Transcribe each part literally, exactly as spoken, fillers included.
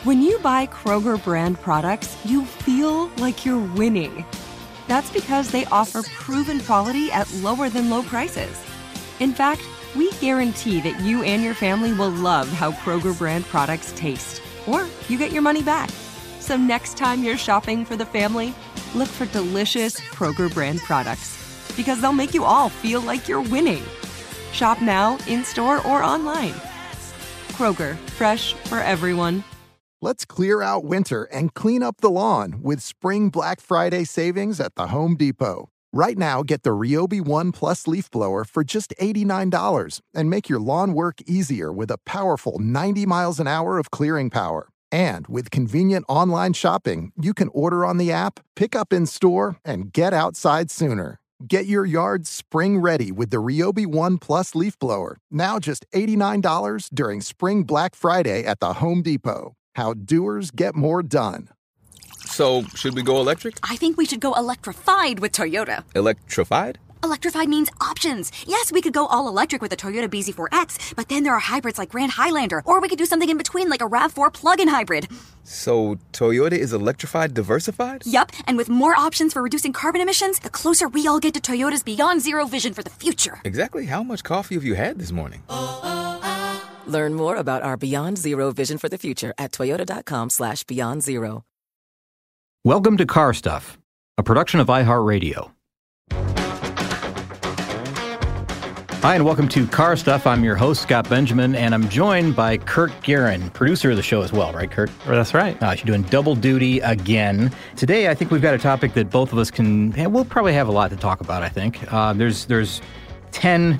When you buy Kroger brand products, you feel like you're winning. That's because they offer proven quality at lower than low prices. In fact, we guarantee that you and your family will love how Kroger brand products taste, or you get your money back. So next time you're shopping for the family, look for delicious Kroger brand products, because they'll make you all feel like you're winning. Shop now, in-store, or online. Kroger, fresh for everyone. Let's clear out winter and clean up the lawn with spring Black Friday savings at the Home Depot. Right now, get the Ryobi One Plus leaf blower for just eighty-nine dollars and make your lawn work easier with a powerful ninety miles an hour of clearing power. And with convenient online shopping, you can order on the app, pick up in store, and get outside sooner. Get your yard spring ready with the Ryobi One Plus leaf blower, now just eighty-nine dollars during Spring Black Friday at the Home Depot. How doers get more done. So, should we go electric? I think we should go electrified with Toyota. Electrified? Electrified means options. Yes, we could go all electric with the Toyota B Z four X, but then there are hybrids like Grand Highlander, or we could do something in between like a RAV four plug-in hybrid. So, Toyota is electrified diversified? Yup, and with more options for reducing carbon emissions, the closer we all get to Toyota's Beyond Zero vision for the future. Exactly how much coffee have you had this morning? Learn more about our Beyond Zero vision for the future at toyota.com slash beyond zero. Welcome to Car Stuff, a production of iHeartRadio. Hi, and welcome to Car Stuff. I'm your host, Scott Benjamin, and I'm joined by Kurt Guerin, producer of the show as well, right, Kurt? That's right. Uh, you're doing double duty again. Today, I think we've got a topic that both of us can, yeah, we'll probably have a lot to talk about, I think. Uh, there's there's ten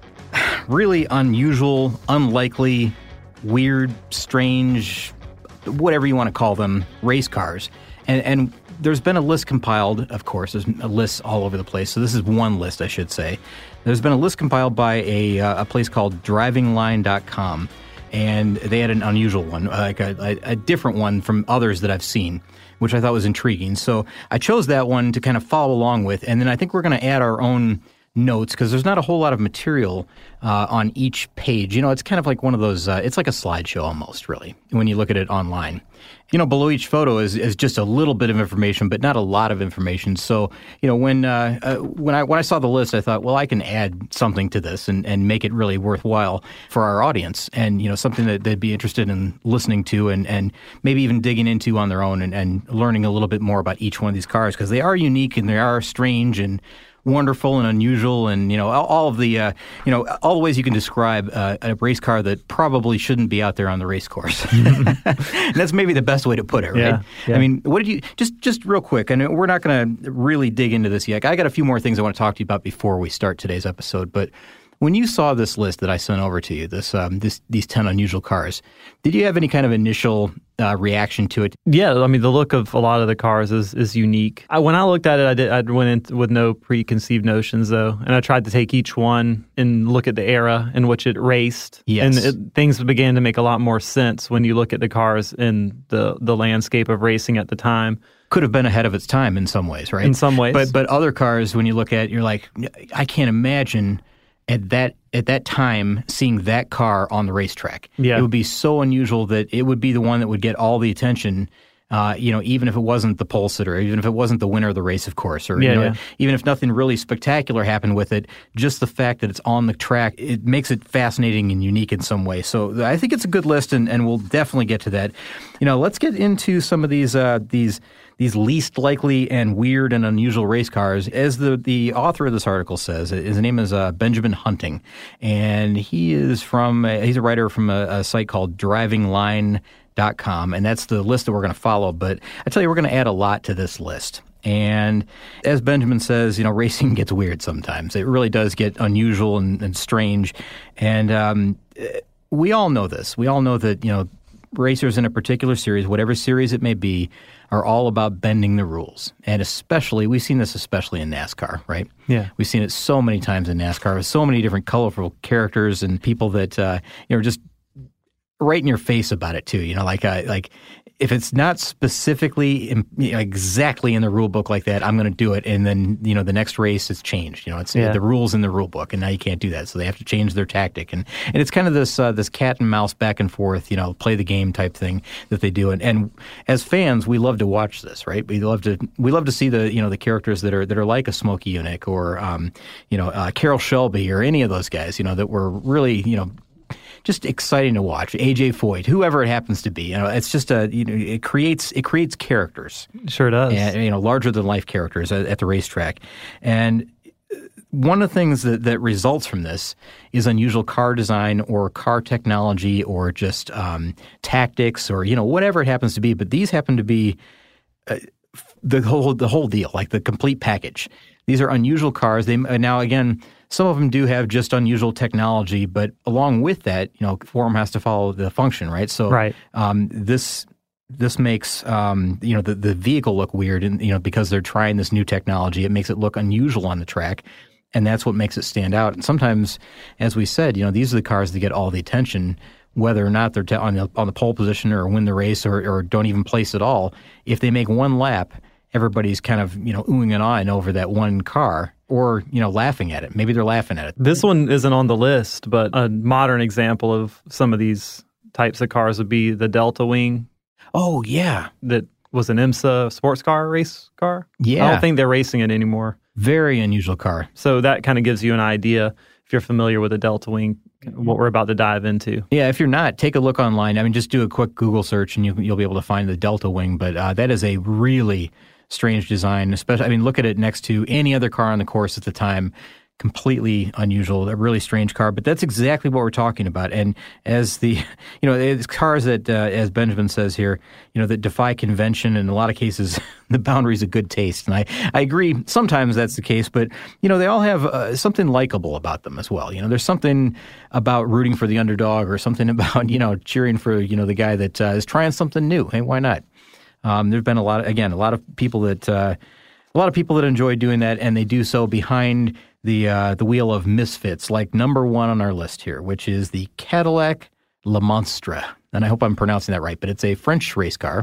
really unusual, unlikely, weird, strange, whatever you want to call them, race cars. And, and there's been a list compiled, of course. There's a list all over the place. So this is one list, I should say. There's been a list compiled by a, uh, a place called driving line dot com. And they had an unusual one, like a, a, a different one from others that I've seen, which I thought was intriguing. So I chose that one to kind of follow along with. And then I think we're going to add our own notes because there's not a whole lot of material uh, on each page. You know, it's kind of like one of those, uh, it's like a slideshow almost, really, when you look at it online. You know, below each photo is, is just a little bit of information, but not a lot of information. So, you know, when uh, uh, when I when I saw the list, I thought, well, I can add something to this and, and make it really worthwhile for our audience, and you know, something that they'd be interested in listening to, and, and maybe even digging into on their own, and, and learning a little bit more about each one of these cars because they are unique and they are strange and wonderful and unusual, and you know all, all of the uh, you know all the ways you can describe uh, a race car that probably shouldn't be out there on the race course. And that's maybe the best way to put it, right? Yeah, yeah. I mean, what did you just just real quick? And we're not going to really dig into this yet. I got a few more things I want to talk to you about before we start today's episode, but. When you saw this list that I sent over to you, this um, this these ten unusual cars, did you have any kind of initial uh, reaction to it? Yeah, I mean, the look of a lot of the cars is is unique. I, when I looked at it, I did I went in with no preconceived notions, though, and I tried to take each one and look at the era in which it raced. Yes. And it, things began to make a lot more sense when you look at the cars in the, the landscape of racing at the time. Could have been ahead of its time in some ways, right? In some ways. But, but other cars, when you look at it, you're like, I can't imagine... At that at that time, seeing that car on the racetrack, yeah. It would be so unusual that it would be the one that would get all the attention. Uh, you know, even if it wasn't the pole sitter, even if it wasn't the winner of the race, of course, or yeah, you know, yeah. even if nothing really spectacular happened with it, just the fact that it's on the track, it makes it fascinating and unique in some way. So I think it's a good list, and, and we'll definitely get to that. You know, let's get into some of these uh, these. These least likely and weird and unusual race cars. As the, the author of this article says, his name is uh, Benjamin Hunting, and he is from, uh, he's a writer from a, a site called driving line dot com, and that's the list that we're going to follow. But I tell you, we're going to add a lot to this list. And as Benjamin says, you know, racing gets weird sometimes. It really does get unusual and, and strange. And um, we all know this. We all know that, you know, racers in a particular series, whatever series it may be, are all about bending the rules. And especially, we've seen this especially in NASCAR, right? Yeah. We've seen it so many times in NASCAR with so many different colorful characters and people that, uh, you know, just right in your face about it too. You know, like uh, like if it's not specifically in, you know, exactly in the rule book like that, I'm going to do it. And then, you know, the next race is changed. You know, it's yeah. the rules in the rule book, and now you can't do that. So they have to change their tactic. And, and it's kind of this uh, this cat and mouse back and forth, you know, play the game type thing that they do. And, and as fans, we love to watch this, right? We love to we love to see the, you know, the characters that are that are like a Smokey Yunick or, um, you know, uh, Carroll Shelby or any of those guys, you know, that were really, you know, just exciting to watch. A J Foyt, whoever it happens to be, you know, it's just a you know it creates it creates characters. Sure does. And, you know, larger than life characters at, at the racetrack. And one of the things that, that results from this is unusual car design or car technology or just um, tactics or you know whatever it happens to be. But these happen to be uh, the whole the whole deal, like the complete package. These are unusual cars. They now again. Some of them do have just unusual technology, but along with that, you know, form has to follow the function, right? So right. Um, this this makes um, you know the, the vehicle look weird, and you know because they're trying this new technology, it makes it look unusual on the track, and that's what makes it stand out. And sometimes, as we said, you know, these are the cars that get all the attention, whether or not they're t- on the on the pole position or win the race or, or don't even place at all. If they make one lap, everybody's kind of you know oohing and ahhing over that one car. Or, you know, laughing at it. Maybe they're laughing at it. This one isn't on the list, but a modern example of some of these types of cars would be the Delta Wing. Oh, yeah. That was an IMSA sports car race car. Yeah. I don't think they're racing it anymore. Very unusual car. So that kind of gives you an idea, if you're familiar with a Delta Wing, what we're about to dive into. Yeah, if you're not, take a look online. I mean, just do a quick Google search and you, you'll be able to find the Delta Wing. But uh, that is a really strange design, especially, I mean, look at it next to any other car on the course at the time. Completely unusual, a really strange car, but that's exactly what we're talking about. And as the, you know, it's cars that, uh, as Benjamin says here, you know, that defy convention, in a lot of cases, the boundaries of good taste. And I, I agree, sometimes that's the case, but, you know, they all have uh, something likable about them as well. You know, there's something about rooting for the underdog or something about, you know, cheering for, you know, the guy that uh, is trying something new. Hey, why not? Um, there've been a lot of, again, a lot of people that uh, a lot of people that enjoy doing that, and they do so behind the uh, the wheel of misfits, like number one on our list here, which is the Cadillac Le Monstre. And I hope I'm pronouncing that right, but it's a French race car,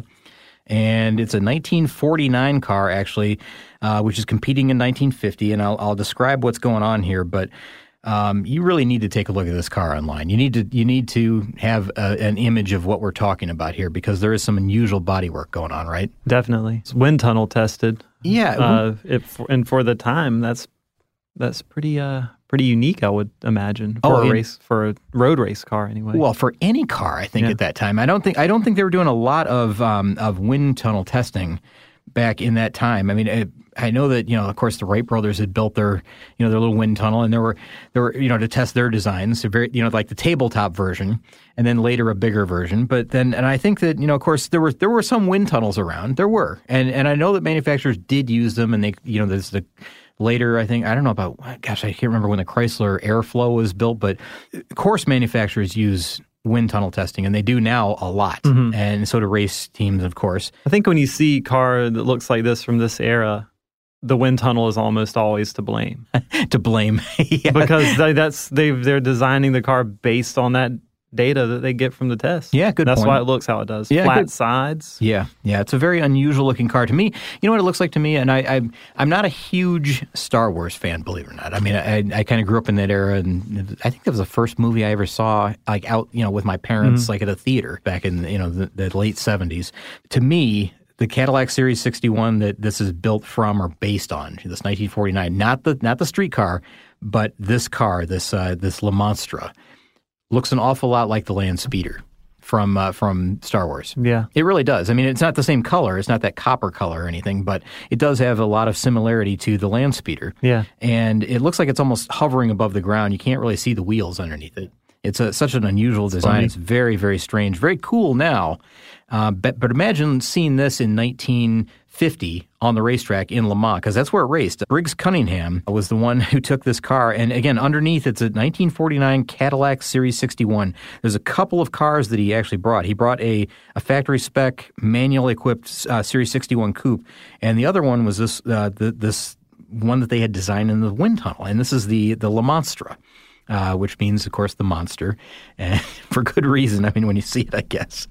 and it's a nineteen forty-nine car actually, uh, which is competing in nineteen fifty. And I'll, I'll describe what's going on here, but. Um, you really need to take a look at this car online. You need to you need to have a, an image of what we're talking about here because there is some unusual bodywork going on, right? Definitely, it's wind tunnel tested. Yeah, uh, it, and for the time, that's that's pretty uh pretty unique, I would imagine, for oh, a and, race for a road race car anyway. Well, for any car, I think yeah. at that time, I don't think I don't think they were doing a lot of um, of wind tunnel testing back in that time. I mean. It, I know that, you know, of course, the Wright brothers had built their, you know, their little wind tunnel, and there were, there were, you know, to test their designs, so very, you know, like the tabletop version, and then later a bigger version. But then, and I think that, you know, of course, there were there were some wind tunnels around. There were, and and I know that manufacturers did use them, and they, you know, there's the later, I think, I don't know about, gosh, I can't remember when the Chrysler Airflow was built, but course manufacturers use wind tunnel testing, and they do now a lot, mm-hmm. and so do race teams, of course. I think when you see a car that looks like this from this era, the wind tunnel is almost always to blame. to blame, yeah. Because they, that's they they're designing the car based on that data that they get from the test. Yeah, good That's point. why it looks how it does. Yeah, Flat good. sides. Yeah, yeah. It's a very unusual looking car to me. You know what it looks like to me? And I, I I'm not a huge Star Wars fan, believe it or not. I mean, I I kind of grew up in that era, and I think that was the first movie I ever saw, like out, you know, with my parents, mm-hmm. like at a theater back in, you know, the, the late seventies. To me, the Cadillac Series sixty-one that this is built from or based on, this nineteen forty-nine, not the not the street car, but this car, this uh, this Le Monstre, looks an awful lot like the Land Speeder from uh, from Star Wars. Yeah. It really does. I mean, it's not the same color. It's not that copper color or anything, but it does have a lot of similarity to the Land Speeder. Yeah. And it looks like it's almost hovering above the ground. You can't really see the wheels underneath it. It's a, such an unusual design. Funny. It's very, very strange. Very cool now. Uh, but, but imagine seeing this in nineteen fifty on the racetrack in Le Mans, because that's where it raced. Briggs Cunningham was the one who took this car. And again, underneath, it's a nineteen forty-nine Cadillac Series sixty-one. There's a couple of cars that he actually brought. He brought a, a factory-spec, manual-equipped uh, Series sixty-one coupe. And the other one was this uh, the, this one that they had designed in the wind tunnel. And this is the, the Le Monstre. uh, which means, of course, the monster, and for good reason. I mean, when you see it, I guess.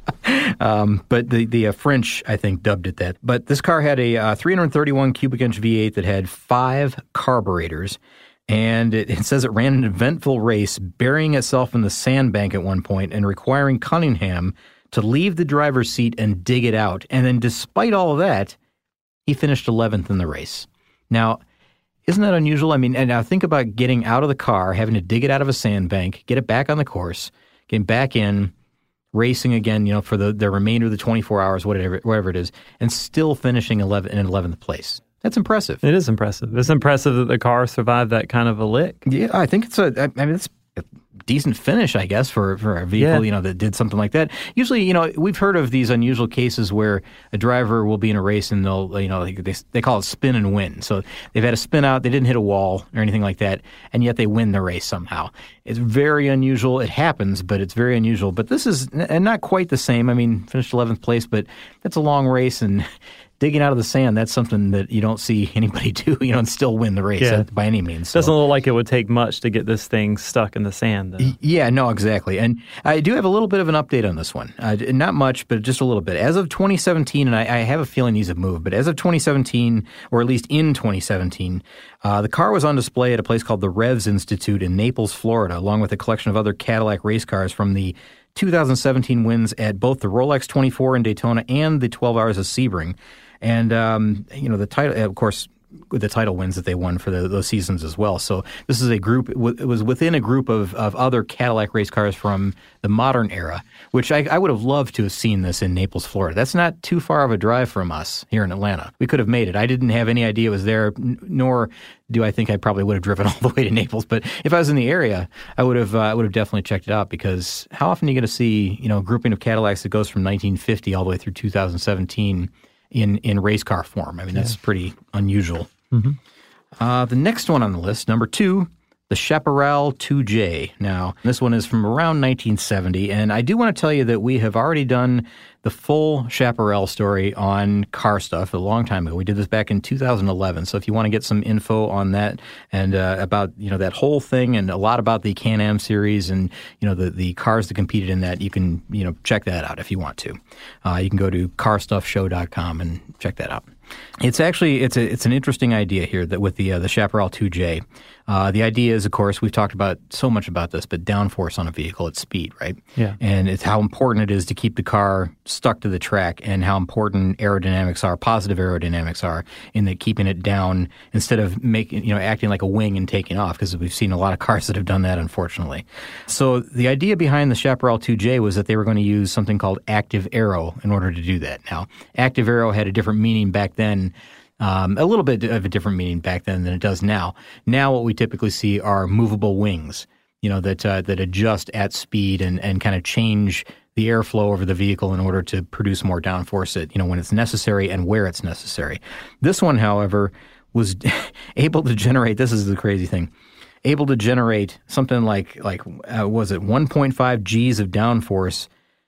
um, but the, the uh, French, I think, dubbed it that. But this car had a uh, three hundred thirty-one cubic inch V eight that had five carburetors. And it, it says it ran an eventful race, burying itself in the sandbank at one point and requiring Cunningham to leave the driver's seat and dig it out. And then despite all of that, he finished eleventh in the race. Now, isn't that unusual? I mean, and now think about getting out of the car, having to dig it out of a sandbank, get it back on the course, getting back in, racing again, you know, for the, the remainder of the twenty-four hours, whatever whatever it is, and still finishing eleven in eleventh place. That's impressive. It is impressive. It's impressive that the car survived that kind of a lick. Yeah, I think it's a, I mean, it's a decent finish, I guess, for, for a vehicle, yeah. you know, that did something like that. Usually, you know, we've heard of these unusual cases where a driver will be in a race and they'll, you know, they, they call it spin and win. So they've had a spin out, they didn't hit a wall or anything like that, and yet they win the race somehow. It's very unusual. It happens, but it's very unusual. But this is n- not quite the same. I mean, finished eleventh place, but that's a long race, and digging out of the sand, that's something that you don't see anybody do, you know, and still win the race yeah. by any means. So. Doesn't look like it would take much to get this thing stuck in the sand, though. Yeah, no, exactly. And I do have a little bit of an update on this one. Uh, not much, but just a little bit. As of twenty seventeen, and I, I have a feeling these have moved, but as of twenty seventeen, or at least in twenty seventeen, uh, the car was on display at a place called the Revs Institute in Naples, Florida, along with a collection of other Cadillac race cars from the two thousand seventeen wins at both the Rolex twenty-four in Daytona and the twelve Hours of Sebring. And, um, you know, the title, of course, the title wins that they won for the, those seasons as well. So this is a group, it was within a group of, of other Cadillac race cars from the modern era, which I, I would have loved to have seen this in Naples, Florida. That's not too far of a drive from us here in Atlanta. We could have made it. I didn't have any idea it was there, nor do I think I probably would have driven all the way to Naples. But if I was in the area, I would have uh, I would have definitely checked it out, because how often are you going to see, you know, a grouping of Cadillacs that goes from nineteen fifty all the way through two thousand seventeen in, in race car form? I mean, that's yeah. pretty unusual. Mm-hmm. Uh, the next one on the list, number two, the Chaparral two J. Now, this one is from around nineteen seventy, and I do want to tell you that we have already done the full Chaparral story on Car Stuff a long time ago. We did this back in two thousand eleven, so if you want to get some info on that and uh, about, you know, that whole thing and a lot about the Can-Am series and, you know, the, the cars that competed in that, you can, you know, check that out if you want to. Uh, you can go to car stuff show dot com and check that out. It's actually it's a it's an interesting idea here that with the uh, the Chaparral two J. Uh, the idea is, of course, we've talked about so much about this, but downforce on a vehicle at speed, right? Yeah. And it's how important it is to keep the car stuck to the track, and how important aerodynamics are, positive aerodynamics are, in that keeping it down instead of making, you know, acting like a wing and taking off, because we've seen a lot of cars that have done that, unfortunately. So the idea behind the Chaparral two J was that they were going to use something called active aero in order to do that. Now, active aero had a different meaning back then. Um, a little bit of a different meaning back then than it does now. Now what we typically see are movable wings, you know, that uh, that adjust at speed and, and kind of change the airflow over the vehicle in order to produce more downforce, at, you know, when it's necessary and where it's necessary. This one, however, was able to generate, this is the crazy thing, able to generate something like, like uh, was it one point five G's of downforce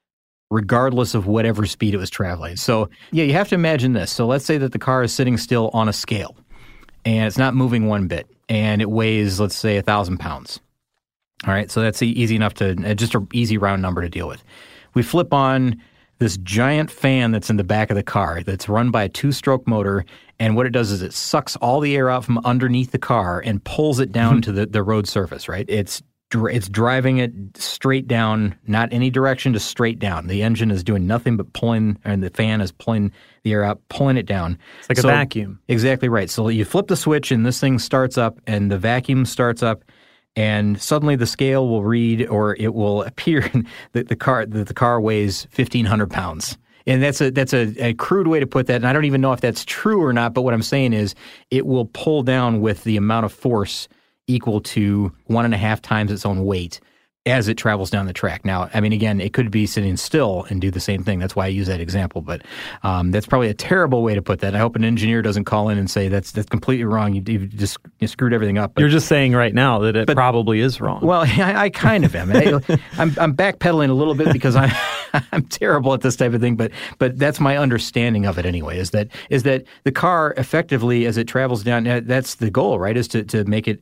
regardless of whatever speed it was traveling. So, yeah, you have to imagine this. So let's say that the car is sitting still on a scale, and it's not moving one bit, and it weighs, let's say, one thousand pounds. All right, so that's easy enough to, just an easy round number to deal with. We flip on this giant fan that's in the back of the car that's run by a two-stroke motor, and what it does is it sucks all the air out from underneath the car and pulls it down to the, the road surface, right? It's It's driving it straight down, not any direction, just straight down. The engine is doing nothing but pulling, and the fan is pulling the air out, pulling it down. It's like so, a vacuum. Exactly right. So you flip the switch, and this thing starts up, and the vacuum starts up, and suddenly the scale will read, or it will appear that the car that the car weighs fifteen hundred pounds. And that's a that's a, a crude way to put that, and I don't even know if that's true or not, but what I'm saying is it will pull down with the amount of force equal to one and a half times its own weight as it travels down the track. Now, I mean, again, it could be sitting still and do the same thing. That's why I use that example. But um, that's probably a terrible way to put that. I hope an engineer doesn't call in and say that's that's completely wrong. You, you just you screwed everything up. But, You're just saying right now that it but, probably is wrong. Well, I, I kind of am. I, I'm, I'm backpedaling a little bit because I'm I'm terrible at this type of thing. But but that's my understanding of it anyway. Is that is that the car effectively, as it travels down, that's the goal, right? Is to to make it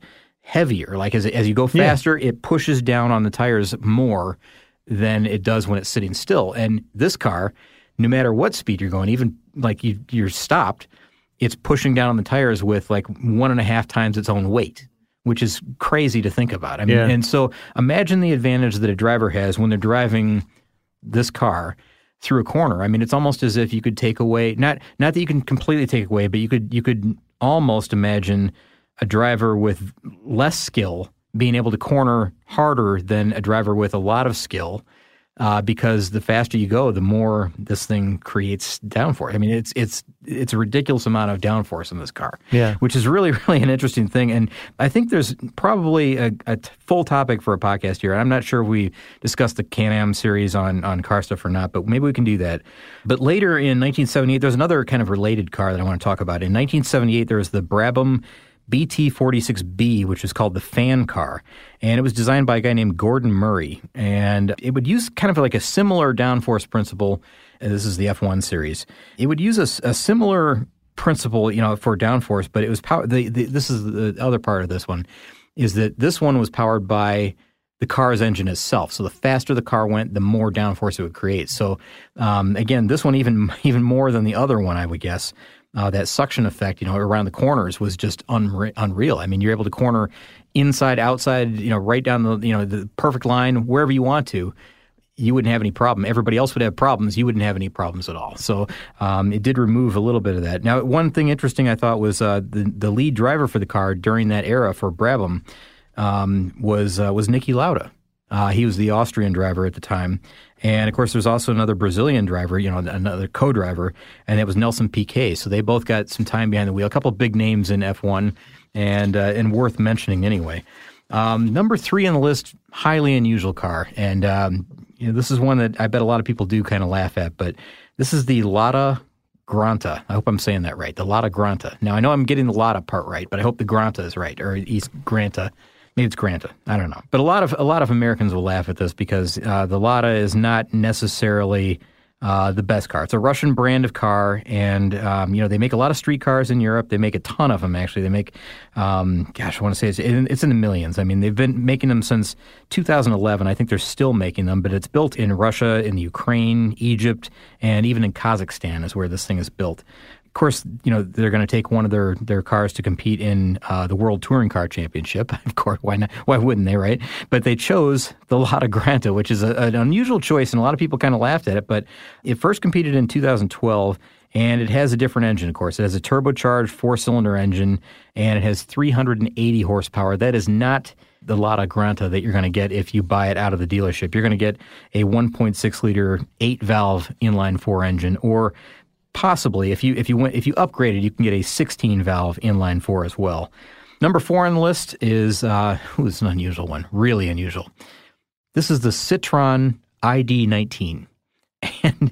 heavier. Like as as you go faster, yeah. it pushes down on the tires more than it does when it's sitting still. And this car, no matter what speed you're going, even like you, you're stopped, it's pushing down on the tires with like one and a half times its own weight, which is crazy to think about. I mean, yeah. and so imagine the advantage that a driver has when they're driving this car through a corner. I mean, it's almost as if you could take away, not not that you can completely take away, but you could you could almost imagine a driver with less skill being able to corner harder than a driver with a lot of skill, uh, because the faster you go, the more this thing creates downforce. I mean, it's it's it's a ridiculous amount of downforce in this car, yeah. which is really, really an interesting thing. And I think there's probably a, a t- full topic for a podcast here. I'm not sure if we discussed the Can-Am series on, on car stuff or not, but maybe we can do that. But later in nineteen seventy-eight, there's another kind of related car that I want to talk about. In nineteen seventy-eight, there was the Brabham B T forty-six B, which is called the fan car. And it was designed by a guy named Gordon Murray. And it would use kind of like a similar downforce principle. This is the F one series. It would use a, a similar principle, you know, for downforce, but it was power. The, the, this is the other part of this one, is that this one was powered by the car's engine itself. So the faster the car went, the more downforce it would create. So um, again, this one even even more than the other one, I would guess. Uh, that suction effect, you know, around the corners was just unre- unreal. I mean, you're able to corner inside, outside, you know, right down the, you know, the perfect line, wherever you want to. You wouldn't have any problem. Everybody else would have problems. You wouldn't have any problems at all. So um, it did remove a little bit of that. Now, one thing interesting I thought was uh, the the lead driver for the car during that era for Brabham um, was uh, was Niki Lauda. Uh, he was the Austrian driver at the time. And, of course, there's also another Brazilian driver, you know, another co-driver, and it was Nelson Piquet. So they both got some time behind the wheel. A couple of big names in F one and uh, and worth mentioning anyway. Um, number three on the list, highly unusual car. And um, you know, this is one that I bet a lot of people do kind of laugh at, but this is the Lada Granta. I hope I'm saying that right, the Lada Granta. Now, I know I'm getting the Lada part right, but I hope the Granta is right, or East Granta. Maybe it's Granta. I don't know. But a lot of a lot of Americans will laugh at this because uh, the Lada is not necessarily uh, the best car. It's a Russian brand of car, and um, you know they make a lot of street cars in Europe. They make a ton of them, actually. They make, um, gosh, I want to say it's, it's in the millions. I mean, they've been making them since two thousand eleven. I think they're still making them, but it's built in Russia, in the Ukraine, Egypt, and even in Kazakhstan is where this thing is built. Of course, you know, they're going to take one of their, their cars to compete in uh, the World Touring Car Championship. Of course, why not? Why wouldn't they, right? But they chose the Lada Granta, which is a, an unusual choice, and a lot of people kind of laughed at it. But it first competed in two thousand twelve, and it has a different engine, of course. It has a turbocharged four-cylinder engine, and it has three hundred eighty horsepower. That is not the Lada Granta that you're going to get if you buy it out of the dealership. You're going to get a one point six liter, eight-valve inline-four engine, or possibly, if you if you went if you upgraded, you can get a sixteen valve inline four as well. Number four on the list is uh, ooh, it's an unusual one, really unusual. This is the Citroen I D nineteen, and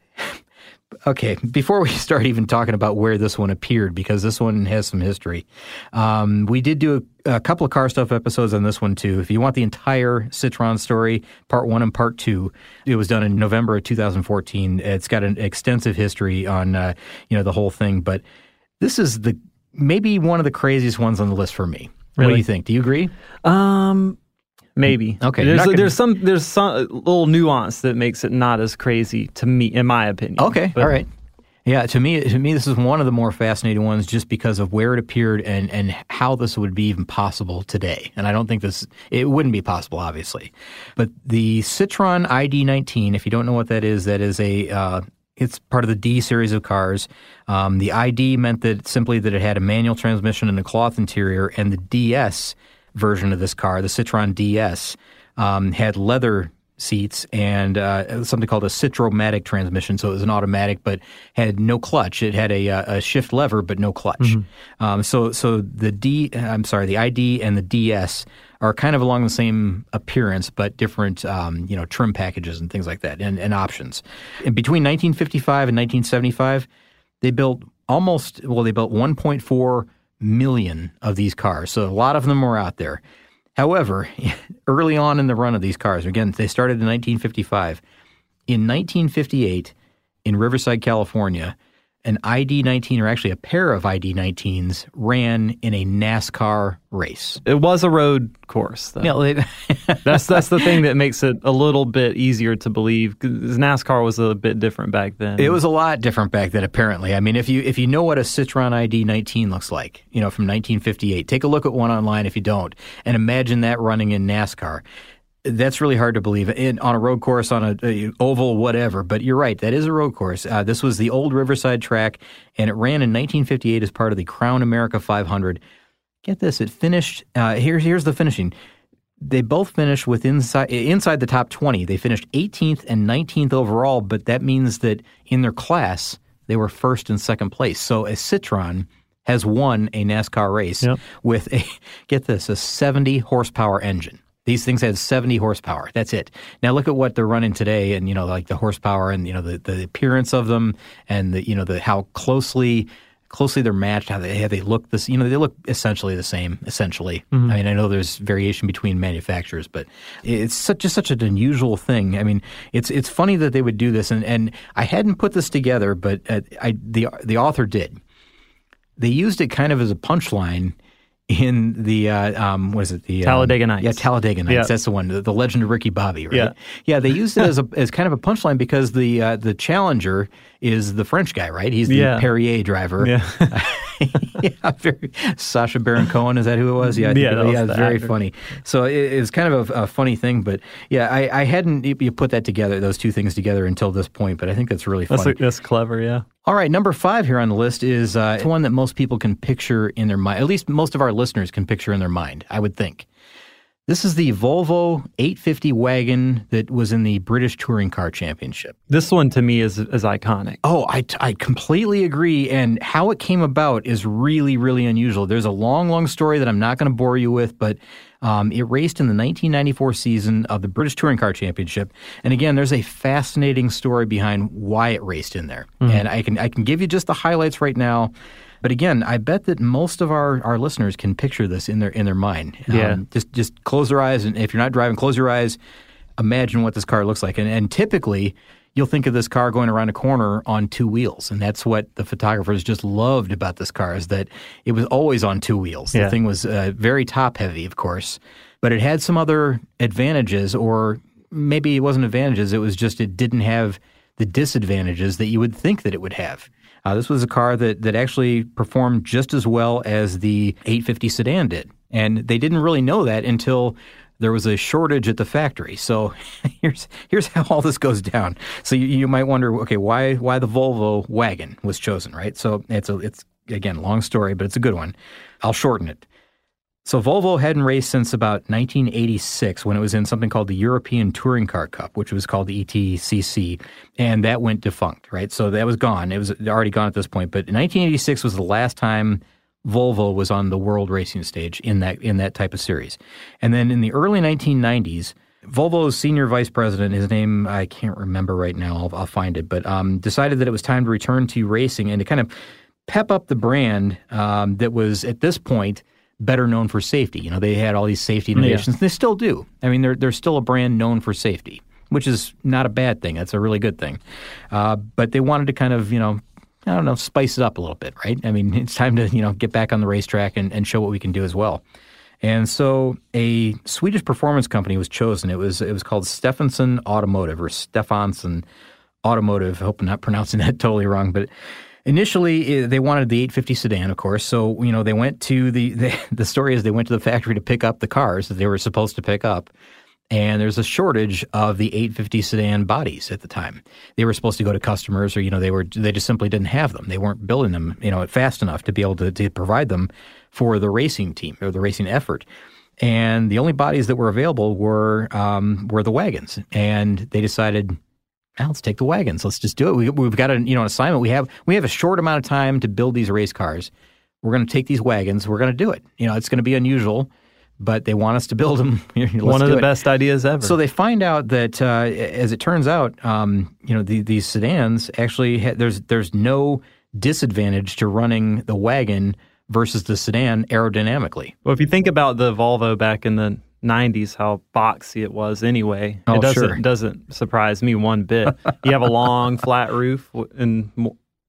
okay, before we start even talking about where this one appeared, because this one has some history, um, we did do a, a couple of car stuff episodes on this one too. If you want the entire Citroen story, part one and part two, it was done in November of two thousand fourteen. It's got an extensive history on uh, you know the whole thing, but this is the maybe one of the craziest ones on the list for me. Really? What do you think? Do you agree? Um. Maybe. Okay. There's, gonna... there's some there's some little nuance that makes it not as crazy to me, in my opinion. Okay. But, all right. Yeah. To me, to me, this is one of the more fascinating ones, just because of where it appeared and and how this would be even possible today. And I don't think this it wouldn't be possible, obviously. But the Citroen I D nineteen, if you don't know what that is, that is a uh, it's part of the D series of cars. Um, the I D meant that simply that it had a manual transmission and a cloth interior, and the D S version of this car, the Citroen D S, um, had leather seats and uh, something called a Citromatic transmission. So it was an automatic, but had no clutch. It had a, a shift lever, but no clutch. Mm-hmm. Um, so so the D, I'm sorry, the I D and the D S are kind of along the same appearance, but different, um, you know, trim packages and things like that, and, and options. And between nineteen fifty-five and nineteen seventy-five, they built almost, well, they built one point four million of these cars. So a lot of them were out there. However, early on in the run of these cars, again, they started in nineteen fifty-five. In nineteen fifty-eight, in Riverside, California, an I D nineteen, or actually a pair of I D nineteens, ran in a NASCAR race. It was a road course, though. No, it, that's that's the thing that makes it a little bit easier to believe, because NASCAR was a bit different back then. It was a lot different back then, apparently. I mean, if you if you know what a Citroen I D nineteen looks like, you know, from nineteen fifty-eight, take a look at one online if you don't, and imagine that running in NASCAR. That's really hard to believe in, on a road course, on a, a oval, whatever. But you're right, that is a road course. Uh, this was the old Riverside track, and it ran in nineteen fifty-eight as part of the Crown America five hundred. Get this, it finished, uh, here's, here's the finishing. They both finished with inside, inside the top twenty. They finished eighteenth and nineteenth overall, but that means that in their class, they were first and second place. So a Citroen has won a NASCAR race yep. with a, get this, a seventy horsepower engine. These things had seventy horsepower. That's it. Now look at what they're running today, and you know, like the horsepower and you know the, the appearance of them, and the you know the how closely closely they're matched. How they how they look this. You know, they look essentially the same. Essentially, mm-hmm. I mean, I know there's variation between manufacturers, but it's such just such an unusual thing. I mean, it's it's funny that they would do this, and, and I hadn't put this together, but uh, I the the author did. They used it kind of as a punchline in the, uh, um, what is it? The Talladega um, Nights. Yeah, Talladega Nights. Yeah. That's the one. The, the Legend of Ricky Bobby, right? Yeah. Yeah, they used it as a as kind of a punchline because the uh, the challenger is the French guy, right? He's the yeah. Perrier driver. Yeah. yeah, very, Sacha Baron Cohen, is that who it was? Yeah, yeah, that was yeah, the very actor. funny. So it, it was kind of a, a funny thing, but yeah, I, I hadn't you put that together, those two things together until this point, but I think that's really funny. That's, that's clever, yeah. All right, number five here on the list is uh, one that most people can picture in their mind. At least most of our listeners can picture in their mind, I would think. This is the Volvo eight fifty wagon that was in the British Touring Car Championship. This one to me is is iconic. Oh, I, I completely agree. And how it came about is really, really unusual. There's a long, long story that I'm not going to bore you with, but um, it raced in the nineteen ninety-four season of the British Touring Car Championship. And again, there's a fascinating story behind why it raced in there. Mm-hmm. And I can I can give you just the highlights right now. But again, I bet that most of our, our listeners can picture this in their in their mind. Yeah. Um, just just close their eyes, and if you're not driving, close your eyes. Imagine what this car looks like. And, and typically, you'll think of this car going around a corner on two wheels. And that's what the photographers just loved about this car, is that it was always on two wheels. Yeah. The thing was uh, very top-heavy, of course. But it had some other advantages, or maybe it wasn't advantages. It was just it didn't have the disadvantages that you would think that it would have. Uh, this was a car that, that actually performed just as well as the eight fifty sedan did. And they didn't really know that until there was a shortage at the factory. So here's here's how all this goes down. So you, you might wonder, okay, why why the Volvo wagon was chosen, right? So it's, a, it's again, long story, but it's a good one. I'll shorten it. So Volvo hadn't raced since about nineteen eighty-six, when it was in something called the European Touring Car Cup, which was called the E T C C, and that went defunct, right? So that was gone. It was already gone at this point. But nineteen eighty-six was the last time Volvo was on the world racing stage in that in that type of series. And then in the early nineteen nineties, Volvo's senior vice president, his name I can't remember right now, I'll, I'll find it, but um, decided that it was time to return to racing and to kind of pep up the brand um, that was, at this point, better known for safety. You know, they had all these safety innovations. Yeah. They still do. I mean, they're they're still a brand known for safety, which is not a bad thing. That's a really good thing. Uh, but they wanted to kind of, you know, I don't know, spice it up a little bit, right? I mean, it's time to, you know, get back on the racetrack and, and show what we can do as well. And so a Swedish performance company was chosen. It was it was called Stephenson Automotive, or Stefansson Automotive. I hope I'm not pronouncing that totally wrong, but initially, they wanted the eight fifty sedan, of course. So, you know, they went to the, the – the story is they went to the factory to pick up the cars that they were supposed to pick up. And there's a shortage of the eight fifty sedan bodies at the time. They were supposed to go to customers, or, you know, they were they just simply didn't have them. They weren't building them, you know, fast enough to be able to, to provide them for the racing team or the racing effort. And the only bodies that were available were um, were the wagons. And they decided – now let's take the wagons. Let's just do it. We, we've got a, you know, an assignment. We have we have a short amount of time to build these race cars. We're going to take these wagons. We're going to do it. You know, it's going to be unusual, but they want us to build them. Let's One of the it. best ideas ever. So they find out that, uh, as it turns out, um, you know, the, these sedans actually ha- there's there's no disadvantage to running the wagon versus the sedan aerodynamically. Well, if you think about the Volvo back in the nineties, how boxy it was anyway. Oh, it doesn't sure. doesn't surprise me one bit. You have a long flat roof and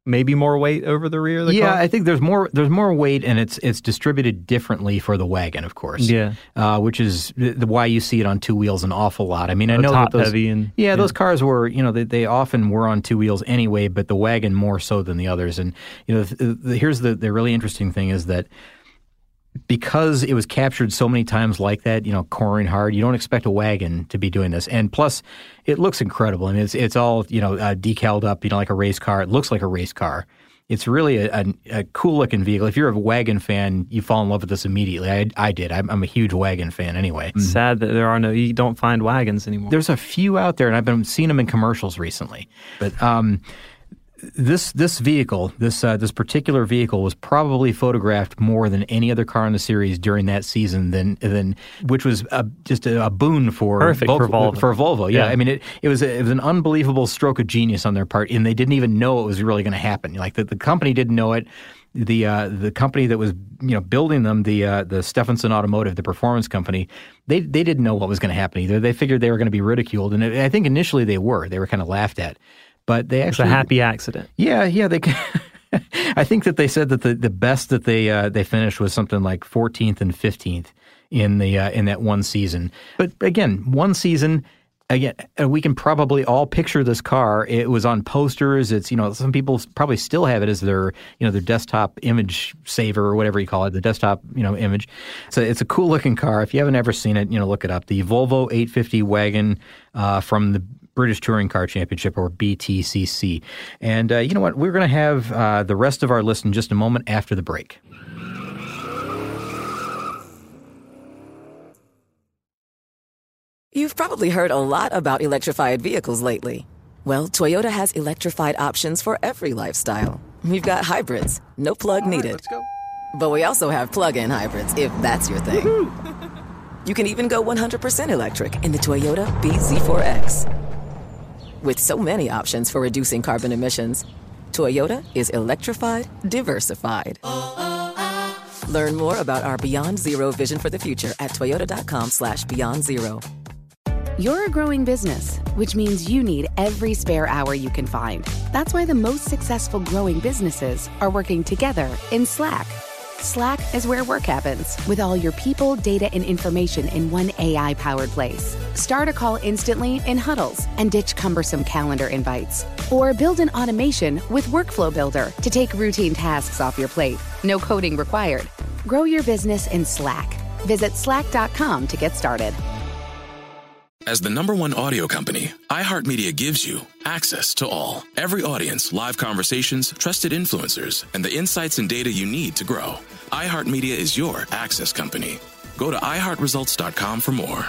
maybe more weight over the rear of the yeah, car? I think there's more there's more weight, and it's it's distributed differently for the wagon, of course. Yeah. Uh, which is the, the why you see it on two wheels an awful lot. I mean, I The know top that those, heavy and yeah, yeah. those cars were, you know, they, they often were on two wheels anyway, but the wagon more so than the others. And you know, the, the, here's the the really interesting thing is that because it was captured so many times like that, you know, cornering hard, you don't expect a wagon to be doing this. And plus, it looks incredible. I mean, it's it's all, you know, uh, decaled up, you know, like a race car. It looks like a race car. It's really a, a, a cool-looking vehicle. If you're a wagon fan, you fall in love with this immediately. I, I did. I'm, I'm a huge wagon fan anyway. It's sad that there are no, you don't find wagons anymore. There's a few out there, and I've been seeing them in commercials recently. But um, this this vehicle, this uh, this particular vehicle, was probably photographed more than any other car in the series during that season. Than than which was a, just a, a boon for Perfect Volvo, for Volvo. For Volvo, yeah. Yeah. I mean, it it was a, it was an unbelievable stroke of genius on their part, and they didn't even know it was really going to happen. Like the, the company didn't know it. The uh, the company that was you know building them, the uh, the Stephenson Automotive, the performance company, they they didn't know what was going to happen either. They figured they were going to be ridiculed, and I think initially they were. They were kind of laughed at. But they actually, it's a happy accident. Yeah, yeah. They, I think that they said that the, the best that they uh, they finished was something like fourteenth and fifteenth in the uh, in that one season. But again, one season. Again, we can probably all picture this car. It was on posters. It's, you know, some people probably still have it as their, you know, their desktop image saver or whatever you call it, the desktop, you know, image. So it's a cool looking car. If you haven't ever seen it, you know, look it up. The Volvo eight fifty wagon uh, from the British Touring Car Championship, or B T C C. And uh, you know what? We're going to have uh, the rest of our list in just a moment after the break. You've probably heard a lot about electrified vehicles lately. Well, Toyota has electrified options for every lifestyle. We've got hybrids, no plug needed. Let's go. But we also have plug-in hybrids, if that's your thing. You can even go one hundred percent electric in the Toyota B Z four X. With so many options for reducing carbon emissions, Toyota is electrified, diversified. Learn more about our Beyond Zero vision for the future at toyota.com slash beyond zero. You're a growing business, which means you need every spare hour you can find. That's why the most successful growing businesses are working together in Slack. Slack is where work happens, with all your people, data, and information in one A I-powered place. Start a call instantly in huddles and ditch cumbersome calendar invites. Or build an automation with Workflow Builder to take routine tasks off your plate. No coding required. Grow your business in Slack. Visit slack dot com to get started. As the number one audio company, iHeartMedia gives you access to all. Every audience, live conversations, trusted influencers, and the insights and data you need to grow. iHeartMedia is your access company. Go to i heart results dot com for more.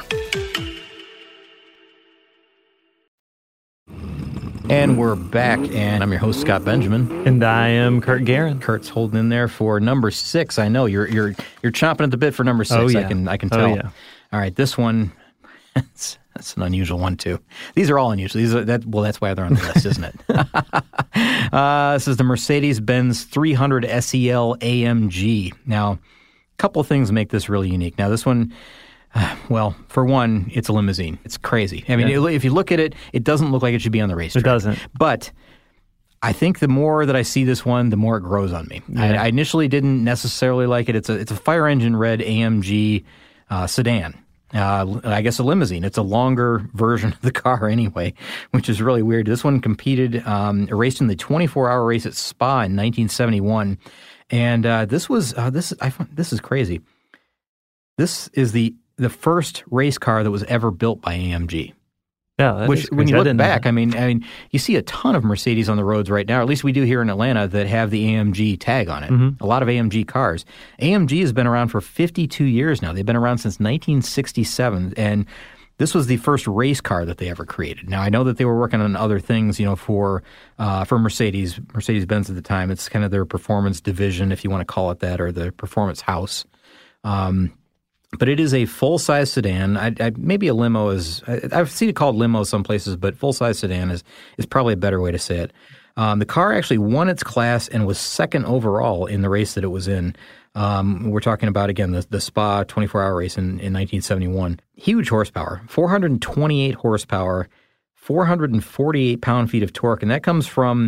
And we're back, and I'm your host, Scott Benjamin. And I am Kurt Guerin. Kurt's holding in there for number six. I know you're you're you're chomping at the bit for number six. Oh, yeah. I can I can Oh, tell. yeah. All right, this one. That's, that's an unusual one too. These are all unusual. These are that. Well, that's why they're on the list, isn't it? uh, this is the Mercedes-Benz three hundred S E L A M G. Now, a couple of things make this really unique. Now, this one, uh, well, for one, it's a limousine. It's crazy. I mean, Yeah. it, if you look at it, it doesn't look like it should be on the racetrack. It doesn't. But I think the more that I see this one, the more it grows on me. I, Yeah. I initially didn't necessarily like it. It's a it's a fire engine red A M G uh, sedan. Uh, I guess a limousine. It's a longer version of the car anyway, which is really weird. This one competed, um, raced in the twenty-four hour race at Spa in nineteen seventy-one, and uh, this was uh, this. I find, this is crazy. This is the the first race car that was ever built by A M G. Yeah, that Which, is when crazy. you I look didn't know back, that. I mean, I mean, you see a ton of Mercedes on the roads right now. Or at least we do here in Atlanta that have the A M G tag on it. Mm-hmm. A lot of A M G cars. A M G has been around for fifty-two years now. They've been around since nineteen sixty-seven, and this was the first race car that they ever created. Now, I know that they were working on other things, you know, for uh, for Mercedes, Mercedes-Benz at the time. It's kind of their performance division, if you want to call it that, or the performance house. Um, But it is a full-size sedan. I, I, maybe a limo is – I've seen it called limo some places, but full-size sedan is is probably a better way to say it. Um, the car actually won its class and was second overall in the race that it was in. Um, we're talking about, again, the, the Spa twenty-four hour race in, in nineteen seventy-one. Huge horsepower, four hundred twenty-eight horsepower, four hundred forty-eight pound-feet of torque, and that comes from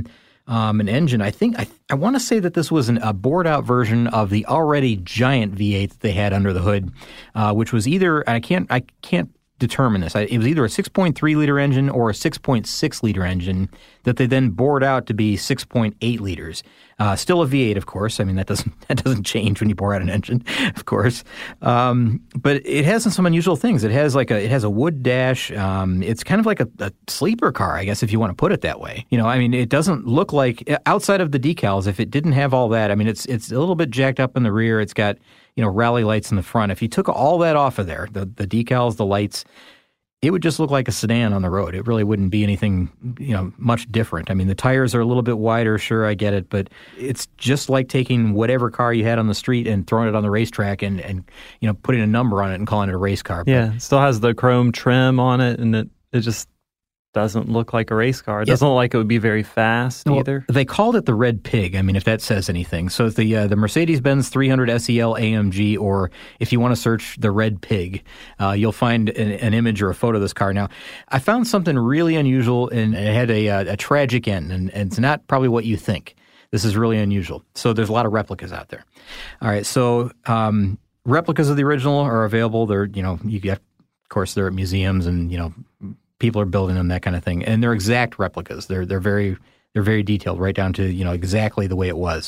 um, an engine. I think I, I want to say that this was an, a bored-out version of the already giant V eight that they had under the hood, uh, which was either I can't I can't determine this. I, it was either a six point three liter engine or a six point six liter engine that they then bored out to be six point eight liters. Uh, still a V eight, of course. I mean, that doesn't that doesn't change when you bore out an engine, of course. Um, but it has some unusual things. It has like a it has a wood dash. Um, it's kind of like a, a sleeper car, I guess, if you want to put it that way. You know, I mean, it doesn't look like outside of the decals. If it didn't have all that, I mean, it's it's a little bit jacked up in the rear. It's got, you know, rally lights in the front. If you took all that off of there, the, the decals, the lights, it would just look like a sedan on the road. It really wouldn't be anything, you know, much different. I mean, the tires are a little bit wider, sure, I get it, but it's just like taking whatever car you had on the street and throwing it on the racetrack and, and you know, putting a number on it and calling it a race car. Yeah, it still has the chrome trim on it, and it, it just doesn't look like a race car. It doesn't look like it would be very fast well, either. They called it the Red Pig, I mean, if that says anything. So it's the uh, the Mercedes-Benz three hundred S E L A M G, or if you want to search the Red Pig, uh, you'll find an, an image or a photo of this car. Now, I found something really unusual, and it had a, a, a tragic end, and, and it's not probably what you think. This is really unusual. So there's a lot of replicas out there. All right, so um, replicas of the original are available. They're, you know, you get, of course, they're at museums, and, you know, people are building them, that kind of thing, and they're exact replicas. They're they're very they're very detailed, right down to, you know, exactly the way it was.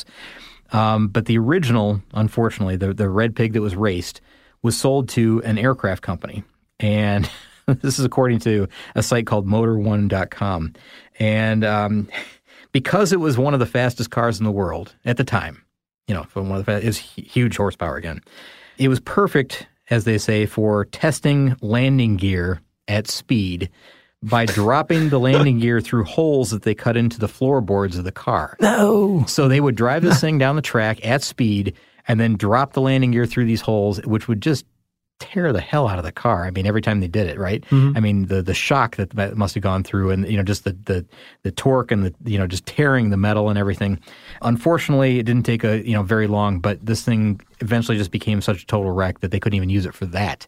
Um, but the original, unfortunately, the the Red Pig that was raced, was sold to an aircraft company, and this is according to a site called motor one dot com, and um, because it was one of the fastest cars in the world at the time, you know, one of the fast, it was huge horsepower again. It was perfect, as they say, for testing landing gear at speed by dropping the landing gear through holes that they cut into the floorboards of the car. No. So they would drive this thing down the track at speed and then drop the landing gear through these holes, which would just tear the hell out of the car. I mean, every time they did it, right? Mm-hmm. I mean, the the shock that that must have gone through, and, you know, just the, the the torque and the, you know, just tearing the metal and everything. Unfortunately, it didn't take a, you know, very long, but this thing eventually just became such a total wreck that they couldn't even use it for that.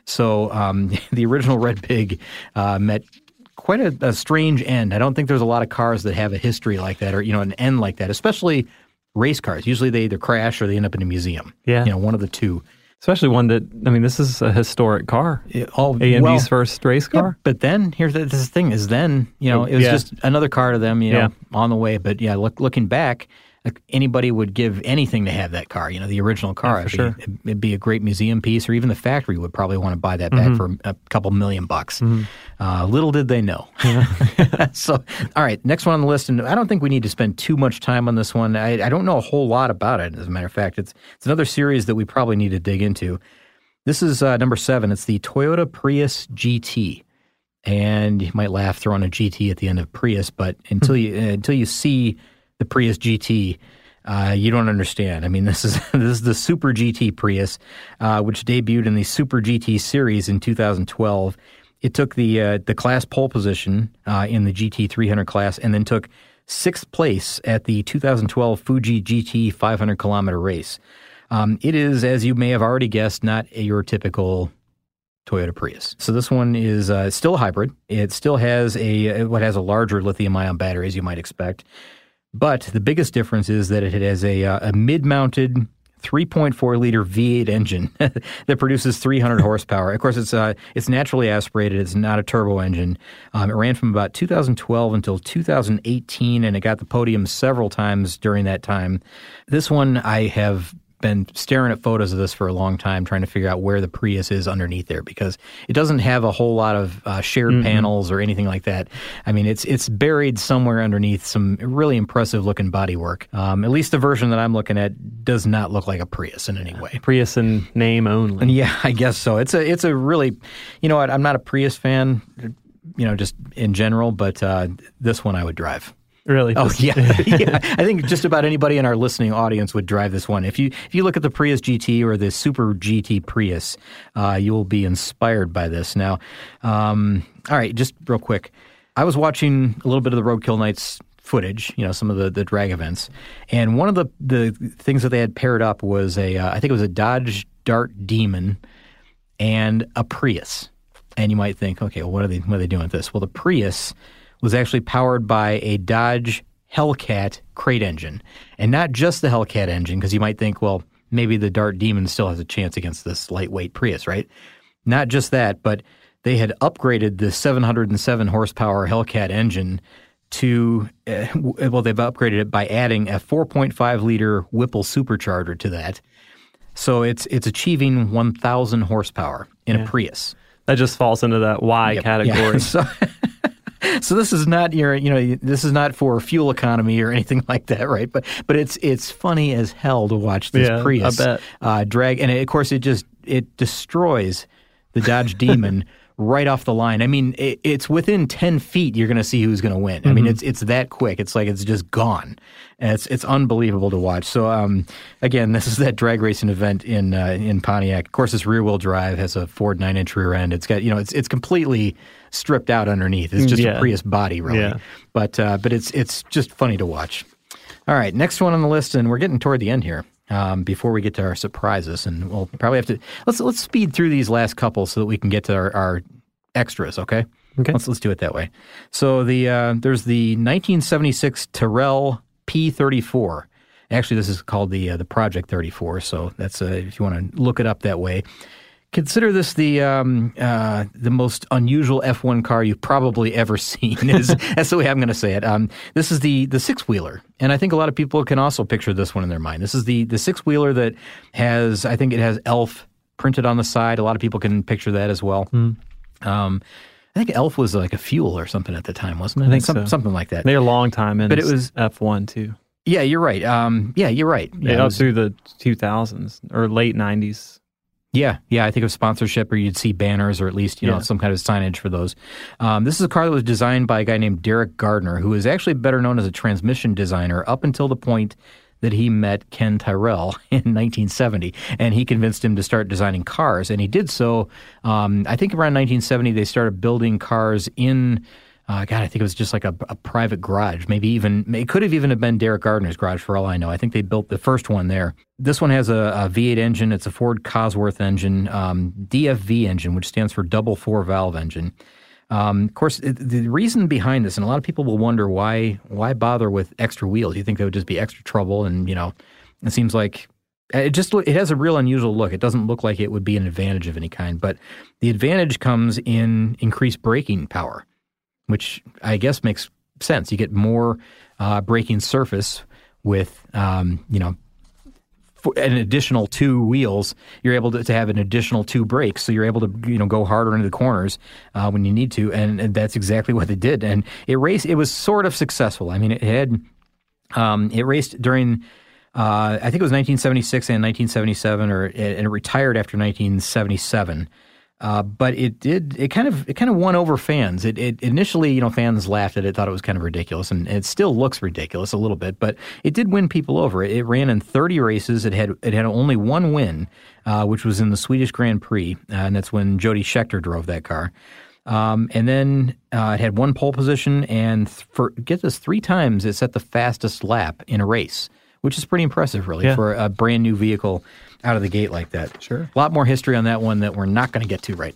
So um, the original Red Pig uh, met quite a, a strange end. I don't think there's a lot of cars that have a history like that, or, you know, an end like that, especially race cars. Usually they either crash or they end up in a museum. Yeah. You know, one of the two. Especially one that, I mean, this is a historic car. It, all, A M G's well, first race car. Yeah, but then, here's the, this thing, is then, you know, it was yeah. just another car to them, you know, yeah. on the way. But yeah, look, looking back, anybody would give anything to have that car, you know, the original car. Yeah, for it'd, sure. be, it'd be a great museum piece, or even the factory would probably want to buy that back mm-hmm. for a couple million bucks. Mm-hmm. Uh, little did they know. Yeah. So, all right, next one on the list, and I don't think we need to spend too much time on this one. I, I don't know a whole lot about it, as a matter of fact. It's, it's another series that we probably need to dig into. This is uh, number seven. It's the Toyota Prius G T. And you might laugh throwing a G T at the end of Prius, but until you uh, until you see the Prius G T, uh, you don't understand. I mean, this is this is the Super G T Prius, uh, which debuted in the Super G T series in two thousand twelve. It took the uh, the class pole position uh, in the G T three hundred class, and then took sixth place at the two thousand twelve Fuji G T five hundred kilometer race. Um, it is, as you may have already guessed, not a, your typical Toyota Prius. So this one is uh, still a hybrid. It still has a what has a larger lithium-ion battery, as you might expect. But the biggest difference is that it has a, a mid-mounted three point four liter V eight engine that produces three hundred horsepower. Of course, it's uh, it's naturally aspirated. It's not a turbo engine. Um, it ran from about two thousand twelve until two thousand eighteen, and it got the podium several times during that time. This one, I have been staring at photos of this for a long time, trying to figure out where the Prius is underneath there, because it doesn't have a whole lot of uh, shared mm-hmm. panels or anything like that. I mean, it's it's buried somewhere underneath some really impressive looking bodywork. Um, at least the version that I'm looking at does not look like a Prius in any way. Prius in name only. And yeah, I guess so. It's a it's a really, you know what? I'm not a Prius fan, you know, just in general, but uh, this one I would drive. Really? Oh, yeah. yeah. I think just about anybody in our listening audience would drive this one. If you if you look at the Prius G T or the Super G T Prius, uh, you will be inspired by this. Now, um, all right, just real quick. I was watching a little bit of the Roadkill Nights footage, you know, some of the, the drag events, and one of the, the things that they had paired up was a, uh, I think it was a Dodge Dart Demon and a Prius. And you might think, okay, well, what are they, what are they doing with this? Well, the Prius was actually powered by a Dodge Hellcat crate engine. And not just the Hellcat engine, because you might think, well, maybe the Dart Demon still has a chance against this lightweight Prius, right? Not just that, but they had upgraded the seven hundred seven horsepower Hellcat engine to, uh, well, they've upgraded it by adding a four point five liter Whipple supercharger to that. So it's it's achieving one thousand horsepower in yeah. a Prius. That just falls into that Y yep. category. Yeah. So, so this is not your, you know, this is not for fuel economy or anything like that, right? But but it's it's funny as hell to watch this yeah, Prius I bet. Uh, drag, and it, of course it just it destroys the Dodge Demon right off the line. I mean, it, it's within ten feet. You're going to see who's going to win. Mm-hmm. I mean, it's it's that quick. It's like it's just gone. And it's it's unbelievable to watch. So um, again, this is that drag racing event in uh, in Pontiac. Of course, it's rear wheel drive, has a Ford nine inch rear end. It's got you know it's it's completely stripped out underneath. It's just yeah. a Prius body, really. Yeah. But uh, but it's it's just funny to watch. All right, next one on the list, and we're getting toward the end here. Um, before we get to our surprises, and we'll probably have to let's let's speed through these last couple so that we can get to our, our extras. Okay, okay. Let's let's do it that way. So the uh, there's the nineteen seventy-six Tyrrell P thirty-four. Actually, this is called the uh, the Project thirty-four. So that's uh, if you want to look it up that way. Consider this the um, uh, the most unusual F one car you've probably ever seen. Is, that's the way I'm going to say it. Um, this is the the six wheeler, and I think a lot of people can also picture this one in their mind. This is the the six wheeler that has, I think it has Elf printed on the side. A lot of people can picture that as well. Mm. Um, I think Elf was like a fuel or something at the time, wasn't it? I think Some, so. Something like that. They're a long time in but it was F one too. Yeah, you're right. Um, yeah, you're right. Yeah, yeah, it up was, through the two thousands or late nineties. Yeah, yeah, I think of sponsorship, or you'd see banners, or at least you know yeah. some kind of signage for those. Um, this is a car that was designed by a guy named Derek Gardner, who is actually better known as a transmission designer up until the point that he met Ken Tyrrell in nineteen seventy, and he convinced him to start designing cars, and he did so. Um, I think around nineteen seventy, they started building cars in. Uh, God, I think it was just like a, a private garage. Maybe even, it could have even have been Derek Gardner's garage for all I know. I think they built the first one there. This one has a, a V eight engine. It's a Ford Cosworth engine, um, D F V engine, which stands for double four valve engine. Um, of course, it, the reason behind this, and a lot of people will wonder why why bother with extra wheels? You think that would just be extra trouble, and you know, it seems like it just it has a real unusual look. It doesn't look like it would be an advantage of any kind, but the advantage comes in increased braking power, which I guess makes sense. You get more uh, braking surface with, um, you know, for an additional two wheels. You're able to, to have an additional two brakes, so you're able to, you know, go harder into the corners uh, when you need to, and, and that's exactly what they did. And it raced. It was sort of successful. I mean, it had um, it raced during. Uh, I think it was nineteen seventy-six and nineteen seventy-seven, or and it retired after nineteen seventy-seven. Uh, but it did. It kind of. It kind of won over fans. It, it initially, you know, fans laughed at it, thought it was kind of ridiculous, and it still looks ridiculous a little bit. But it did win people over. It, it ran in thirty races. It had. It had only one win, uh, which was in the Swedish Grand Prix, uh, and that's when Jody Scheckter drove that car. Um, and then uh, it had one pole position, and th- for get this, three times it set the fastest lap in a race, which is pretty impressive, really, yeah. for a brand new vehicle out of the gate like that. Sure. A lot more history on that one that we're not going to get to right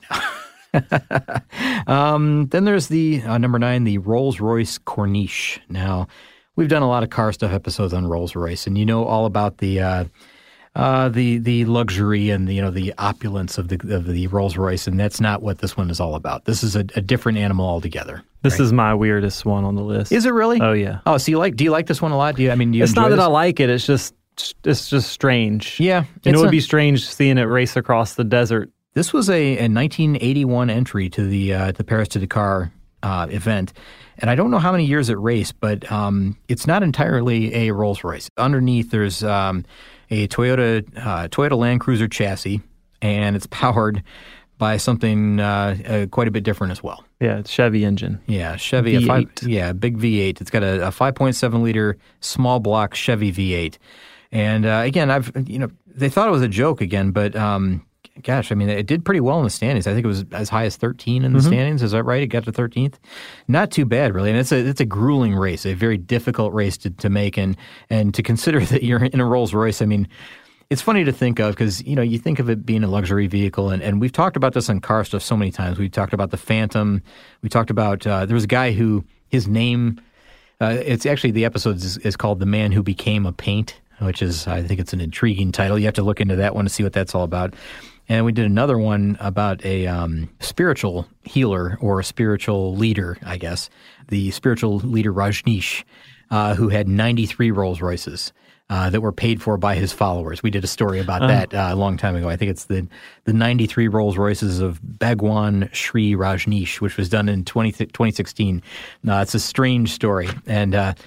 now. um, then there's the, uh, number nine, the Rolls-Royce Corniche. Now, we've done a lot of car stuff episodes on Rolls-Royce, and you know all about the uh, uh, the the luxury and the, you know, the opulence of the of the Rolls-Royce, and that's not what this one is all about. This is a, a different animal altogether. This right? is my weirdest one on the list. Is it really? Oh, yeah. Oh, so you like? Do you like this one a lot? Do you? I mean, do you it's enjoy not that this? I like it. It's just it's just strange. Yeah, and it would a, be strange seeing it race across the desert. This was a, a nineteen eighty-one entry to the uh, the Paris to Dakar uh, event, and I don't know how many years it raced, but um, it's not entirely a Rolls-Royce. Underneath, there's um, a Toyota uh, Toyota Land Cruiser chassis, and it's powered by something uh, uh, quite a bit different as well. Yeah, it's Chevy engine. Yeah, Chevy. V eight. A five, yeah, big V eight. It's got a, a five point seven liter small block Chevy V eight. And uh, again, I've you know they thought it was a joke again, but um, gosh, I mean, it did pretty well in the standings. I think it was as high as thirteen in the mm-hmm. standings. Is that right? It got to thirteenth. Not too bad, really. And it's a it's a grueling race, a very difficult race to, to make, and and to consider that you're in a Rolls Royce. I mean, it's funny to think of because, you know, you think of it being a luxury vehicle, and, and we've talked about this on car stuff so many times. We've talked about the Phantom. We talked about, uh, there was a guy who, his name Uh, it's actually, the episode is, is called The Man Who Became a Paint, which is, I think it's an intriguing title. You have to look into that one to see what that's all about. And we did another one about a um, spiritual healer or a spiritual leader, I guess, the spiritual leader Rajneesh, uh, who had ninety-three Rolls Royces uh, that were paid for by his followers. We did a story about oh. that uh, a long time ago. I think it's the, the ninety-three Rolls Royces of Bhagwan Sri Rajneesh, which was done in twenty, twenty sixteen. Uh, it's a strange story. And uh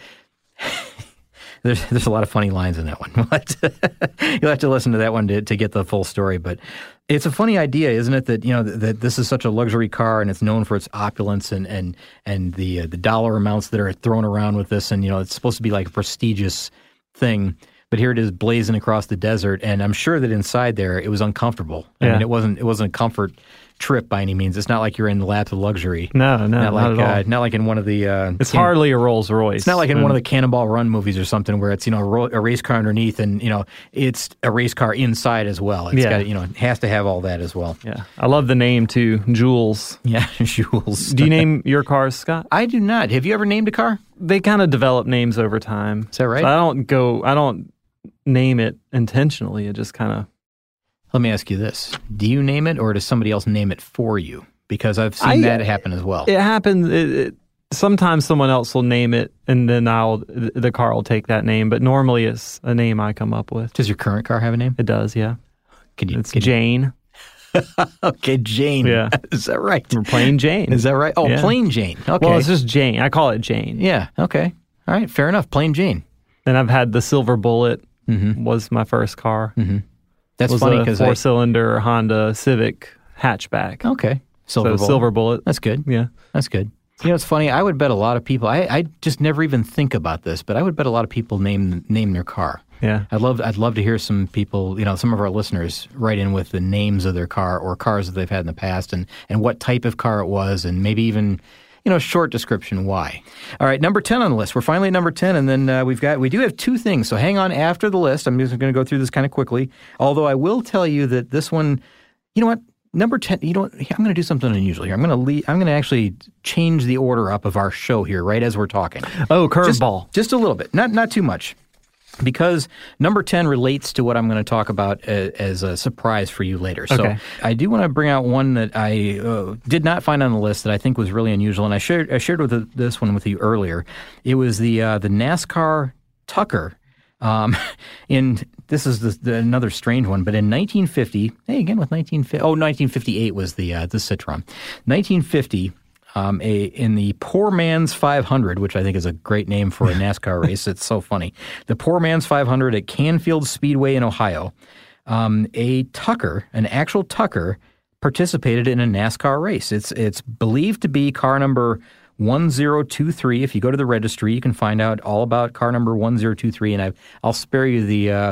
There's there's a lot of funny lines in that one. But you'll have to listen to that one to, to get the full story. But it's a funny idea, isn't it? That you know that, that this is such a luxury car and it's known for its opulence and and and the uh, the dollar amounts that are thrown around with this. And you know it's supposed to be like a prestigious thing. But here it is blazing across the desert, and I'm sure that inside there it was uncomfortable. I yeah. mean, it wasn't it wasn't a comfort trip by any means. It's not like you're in the laps of luxury. No, no, not, like, not at all. Uh, not like in one of the. Uh, it's can- hardly a Rolls Royce. It's not like in mm. one of the Cannonball Run movies or something where it's you know a, ro- a race car underneath, and you know it's a race car inside as well. It's yeah. got you know it has to have all that as well. Yeah, I love the name too, Jules. Yeah, Jules. Do you name your cars, Scott? I do not. Have you ever named a car? They kind of develop names over time. Is that right? So I don't go. I don't name it intentionally. It just kind of. Let me ask you this. Do you name it or does somebody else name it for you? Because I've seen I, that happen as well. It happens. It, it, sometimes someone else will name it and then I'll the car will take that name. But normally it's a name I come up with. Does your current car have a name? It does, yeah. Can you? It's can Jane. You... Okay, Jane. Yeah. Is that right? We're plain Jane. Is that right? Oh, yeah. Plain Jane. Okay. Well, it's just Jane. I call it Jane. Yeah, okay. All right, fair enough. Plain Jane. Then I've had the Silver Bullet. Mm-hmm. Was my first car. Mm-hmm. That's was funny because four-cylinder I... Honda Civic hatchback. Okay, silver so bullet. Silver Bullet. That's good. Yeah, that's good. You know, it's funny. I would bet a lot of people. I, I just never even think about this, but I would bet a lot of people name name their car. Yeah, I'd love I'd love to hear some people. You know, some of our listeners write in with the names of their car or cars that they've had in the past, and and what type of car it was, and maybe even. You know, short description why. All right, number ten on the list. We're finally at number ten, and then uh, we've got, we do have two things, so hang on after the list. I'm just going to go through this kind of quickly, although I will tell you that this one, you know what, number ten, you know what, I'm going to do something unusual here. I'm going to lead, I'm going to actually change the order up of our show here, right as we're talking. Oh, curveball. Just, just a little bit, not not too much. Because number ten relates to what I'm going to talk about as, as a surprise for you later. So okay. I do want to bring out one that I uh, did not find on the list that I think was really unusual, and I shared I shared with the, this one with you earlier. It was the uh, the NASCAR Tucker. Um, in this is the, the, another strange one, but in nineteen fifty, hey again with nineteen fifty, oh nineteen fifty-eight was the uh, the Citroen. nineteen fifty. Um, a in the Poor Man's five hundred, which I think is a great name for a NASCAR race. It's so funny. The Poor Man's five hundred at Canfield Speedway in Ohio. Um, a Tucker, an actual Tucker, participated in a NASCAR race. It's it's believed to be car number one zero two three. If you go to the registry, you can find out all about car number one zero two three, and I've, I'll spare you the uh,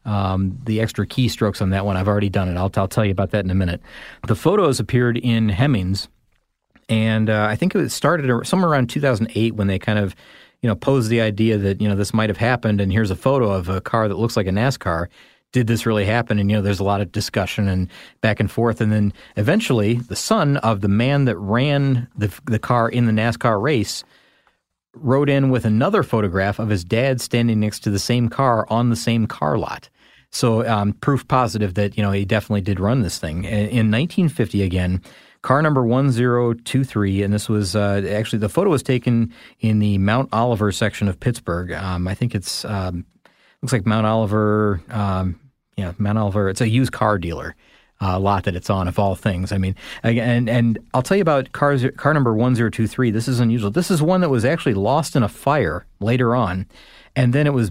um, the extra keystrokes on that one. I've already done it. I'll, I'll tell you about that in a minute. The photos appeared in Hemmings. And uh, I think it started somewhere around two thousand eight when they kind of, you know, posed the idea that, you know, this might have happened. And here's a photo of a car that looks like a NASCAR. Did this really happen? And, you know, there's a lot of discussion and back and forth. And then eventually the son of the man that ran the, the car in the NASCAR race wrote in with another photograph of his dad standing next to the same car on the same car lot. So um, proof positive that, you know, he definitely did run this thing. In nineteen fifty again, car number one zero two three, and this was uh, actually the photo was taken in the Mount Oliver section of Pittsburgh. Um, I think it's um, looks like Mount Oliver. Um, yeah, Mount Oliver. It's a used car dealer uh, lot that it's on, of all things. I mean, and and I'll tell you about cars, car number one zero two three. This is unusual. This is one that was actually lost in a fire later on, and then it was.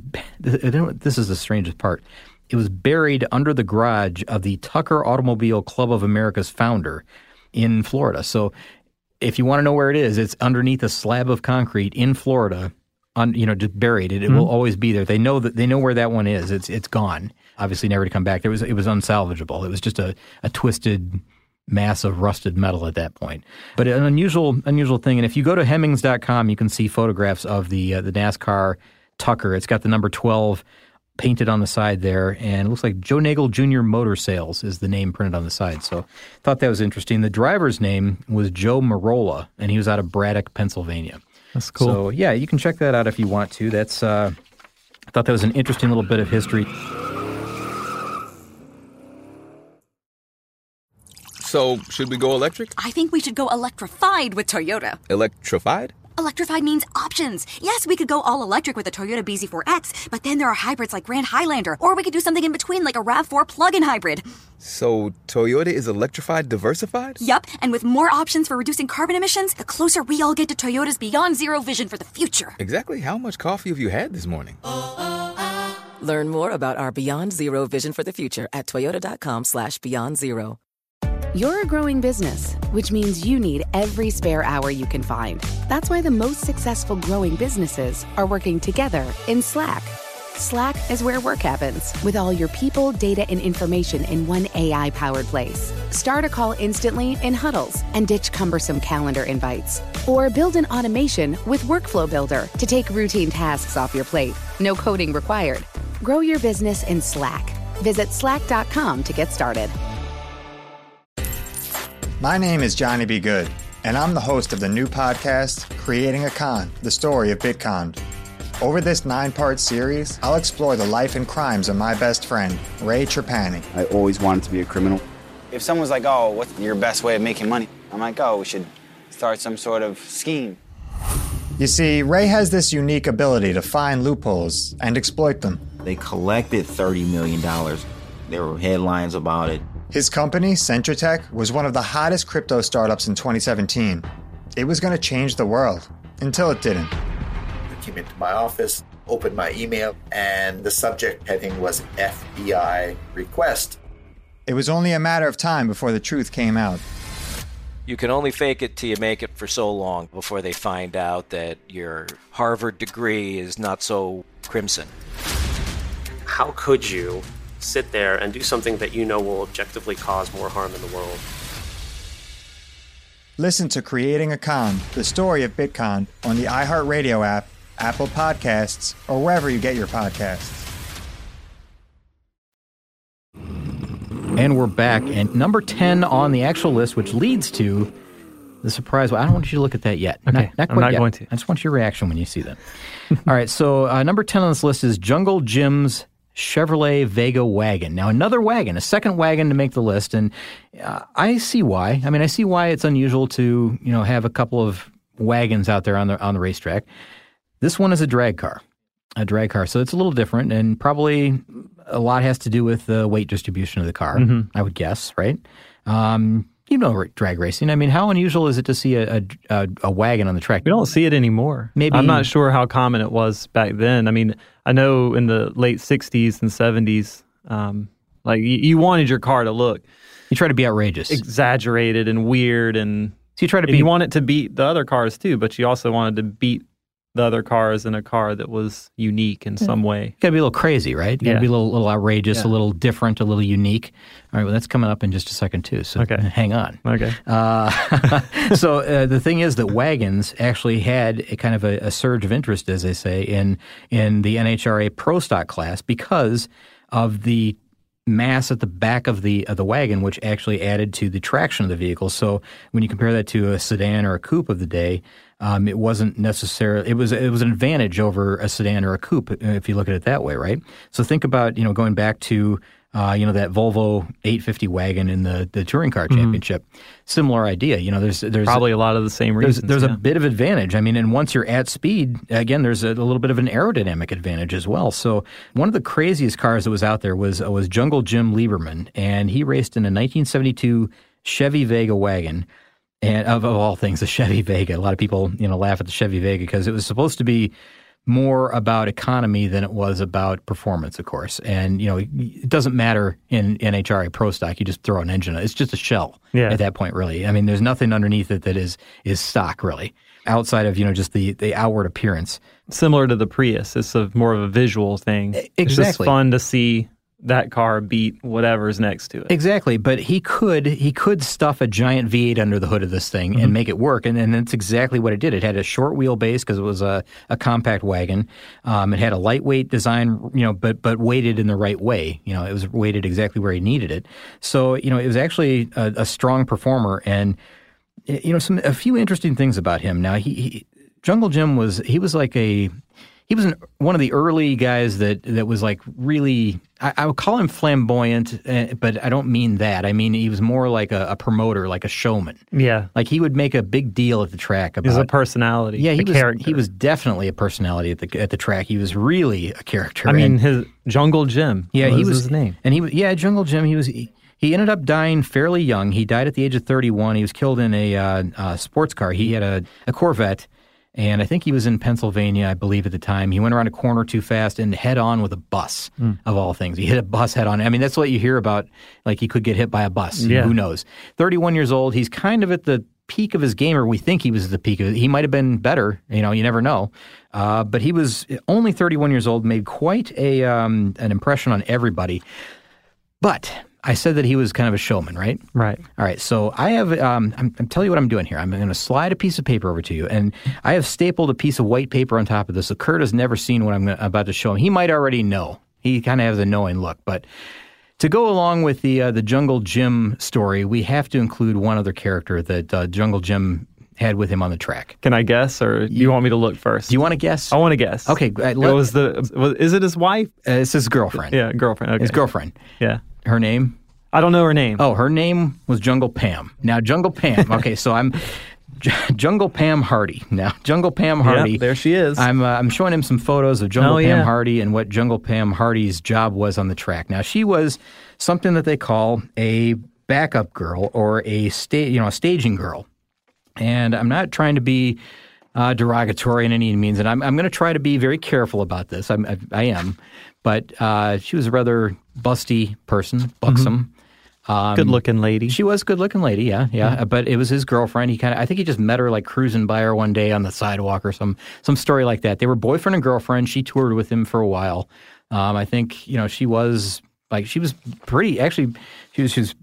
This is the strangest part. It was buried under the garage of the Tucker Automobile Club of America's founder in Florida. So if you want to know where it is, it's underneath a slab of concrete in Florida, on, you know, just buried. It, it mm-hmm. will always be there. They know that they know where that one is. It's it's gone. Obviously never to come back. There was it was unsalvageable. It was just a, a twisted mass of rusted metal at that point. But an unusual unusual thing. And if you go to Hemmings dot com, you can see photographs of the uh, the NASCAR Tucker. It's got the number twelve painted on the side there, and it looks like Joe Nagel Junior Motor Sales is the name printed on the side. So thought that was interesting. The driver's name was Joe Marola, and he was out of Braddock, Pennsylvania. That's cool. So, yeah, you can check that out if you want to. That's, uh, I thought that was an interesting little bit of history. So, should we go electric? I think we should go electrified with Toyota. Electrified? Electrified means options. Yes, we could go all electric with the Toyota B Z four X, but then there are hybrids like Grand Highlander, or we could do something in between like a RAV four plug-in hybrid. So, Toyota is electrified diversified? Yup, and with more options for reducing carbon emissions, the closer we all get to Toyota's Beyond Zero vision for the future. Exactly how much coffee have you had this morning? Learn more about our Beyond Zero vision for the future at toyota.com slash beyond zero. You're a growing business, which means you need every spare hour you can find. That's why the most successful growing businesses are working together in Slack. Slack is where work happens, with all your people, data, and information in one A I-powered place. Start a call instantly in huddles and ditch cumbersome calendar invites. Or build an automation with Workflow Builder to take routine tasks off your plate. No coding required. Grow your business in Slack. Visit slack dot com to get started. My name is Johnny B. Good, and I'm the host of the new podcast, Creating a Con, the story of Bitcoin. Over this nine-part series, I'll explore the life and crimes of my best friend, Ray Trapani. I always wanted to be a criminal. If someone's like, oh, what's your best way of making money? I'm like, oh, we should start some sort of scheme. You see, Ray has this unique ability to find loopholes and exploit them. They collected thirty million dollars. There were headlines about it. His company, Centratech, was one of the hottest crypto startups in twenty seventeen. It was going to change the world, until it didn't. I came into my office, opened my email, and the subject heading was F B I request. It was only a matter of time before the truth came out. You can only fake it till you make it for so long before they find out that your Harvard degree is not so crimson. How could you sit there and do something that you know will objectively cause more harm in the world? Listen to Creating a Con, the story of Bitcoin, on the iHeartRadio app, Apple Podcasts, or wherever you get your podcasts. And we're back. And number ten on the actual list, which leads to the surprise. Well, I don't want you to look at that yet. Okay, not, not I'm not yet. going to. I just want your reaction when you see that. All right, so uh, number ten on this list is Jungle Jim's Chevrolet Vega wagon. Now, another wagon, a second wagon to make the list, and uh, I see why. I mean, I see why it's unusual to, you know, have a couple of wagons out there on the on the racetrack. This one is a drag car, a drag car, so it's a little different, and probably a lot has to do with the weight distribution of the car, mm-hmm. I would guess, right? Um, you know, drag racing. I mean, how unusual is it to see a, a, a wagon on the track? We don't see it anymore. Maybe I'm not sure how common it was back then. I mean, I know in the late sixties and seventies, um, like you, you wanted your car to look. You try to be outrageous, exaggerated, and weird, and so you try to be. You want it to beat the other cars too, but you also wanted to beat the other cars in a car that was unique in some way. You got to be a little crazy, right? You got to yeah. be a little, little outrageous, yeah. a little different, a little unique. All right, well, that's coming up in just a second, too, so okay. hang on. Okay. Uh, so uh, the thing is that wagons actually had a kind of a, a surge of interest, as they say, in, in the N H R A Pro Stock class because of the mass at the back of the of the wagon, which actually added to the traction of the vehicle. So when you compare that to a sedan or a coupe of the day, um, it wasn't necessarily it was it was an advantage over a sedan or a coupe if you look at it that way, right? So think about you know going back to uh, you know that Volvo eight fifty wagon in the, the touring car championship. Mm-hmm. Similar idea. You know, there's there's probably a lot of the same reasons. There's, there's yeah. a bit of advantage. I mean, and once you're at speed, again, there's a, a little bit of an aerodynamic advantage as well. So one of the craziest cars that was out there was uh, was Jungle Jim Lieberman, and he raced in a nineteen seventy-two Chevy Vega wagon. And of, of all things, the Chevy Vega. A lot of people, you know, laugh at the Chevy Vega because it was supposed to be more about economy than it was about performance, of course. And, you know, it doesn't matter in N H R A Pro Stock. You just throw an engine on it. It's just a shell yeah. at that point, really. I mean, there's nothing underneath it that is is stock, really, outside of, you know, just the, the outward appearance. Similar to the Prius. It's a, more of a visual thing. Exactly. It's just fun to see that car beat whatever's next to it. Exactly, but he could he could stuff a giant V eight under the hood of this thing mm-hmm. and make it work, and, and that's exactly what it did. It had a short wheelbase because it was a, a compact wagon. Um, it had a lightweight design, you know, but but weighted in the right way. You know, it was weighted exactly where he needed it. So you know, it was actually a, a strong performer, and you know, some a few interesting things about him. Now he. he Jungle Jim was, he was like a, he was an, one of the early guys that, that was like really, I, I would call him flamboyant, uh, but I don't mean that. I mean, he was more like a, a promoter, like a showman. Yeah. Like he would make a big deal at the track about. He was a personality. Yeah, he a was. character. He was definitely a personality at the at the track. He was really a character. I mean, and, his Jungle Jim. Yeah, was he was his name. And he was. Yeah, Jungle Jim. He was. He, he ended up dying fairly young. He died at the age of thirty-one. He was killed in a uh, uh, sports car. He had a, a Corvette. And I think he was in Pennsylvania, I believe, at the time. He went around a corner too fast and head on with a bus, mm. of all things. He hit a bus head on. I mean, that's what you hear about, like he could get hit by a bus. Yeah. Who knows? thirty-one years old. He's kind of at the peak of his game, or we think he was at the peak of it. He might have been better. You know, you never know. Uh, but he was only thirty-one years old, made quite a um, an impression on everybody. But I said that he was kind of a showman, right? Right. All right. So I have, um, I'm, I'm telling you what I'm doing here. I'm going to slide a piece of paper over to you, and I have stapled a piece of white paper on top of this. So Kurt has never seen what I'm about to show him. He might already know. He kind of has a knowing look. But to go along with the uh, the Jungle Jim story, we have to include one other character that uh, Jungle Jim had with him on the track. Can I guess, or do you want me to look first? Do you want to guess? I want to guess. Okay. Uh, let, was the was, is it his wife? Uh, it's his girlfriend. Yeah, girlfriend. Okay. His girlfriend. Yeah. Her name? I don't know her name. Oh, her name was Jungle Pam. Now, Jungle Pam. Okay, so I'm J- Jungle Pam Hardy. Now, Jungle Pam Hardy. Yep, there she is. I'm uh, I'm showing him some photos of Jungle oh, Pam yeah. Hardy and what Jungle Pam Hardy's job was on the track. Now, she was something that they call a backup girl or a sta- you know a staging girl. And I'm not trying to be uh, derogatory in any means, and I'm I'm going to try to be very careful about this. I'm, I, I am, but uh, she was a rather busty person, buxom. Mm-hmm. Um, good-looking lady. She was a good-looking lady, yeah, yeah. Mm-hmm. But it was his girlfriend. He kind of, I think he just met her like cruising by her one day on the sidewalk or some some story like that. They were boyfriend and girlfriend. She toured with him for a while. Um, I think you know she was like she was pretty. Actually, she was she was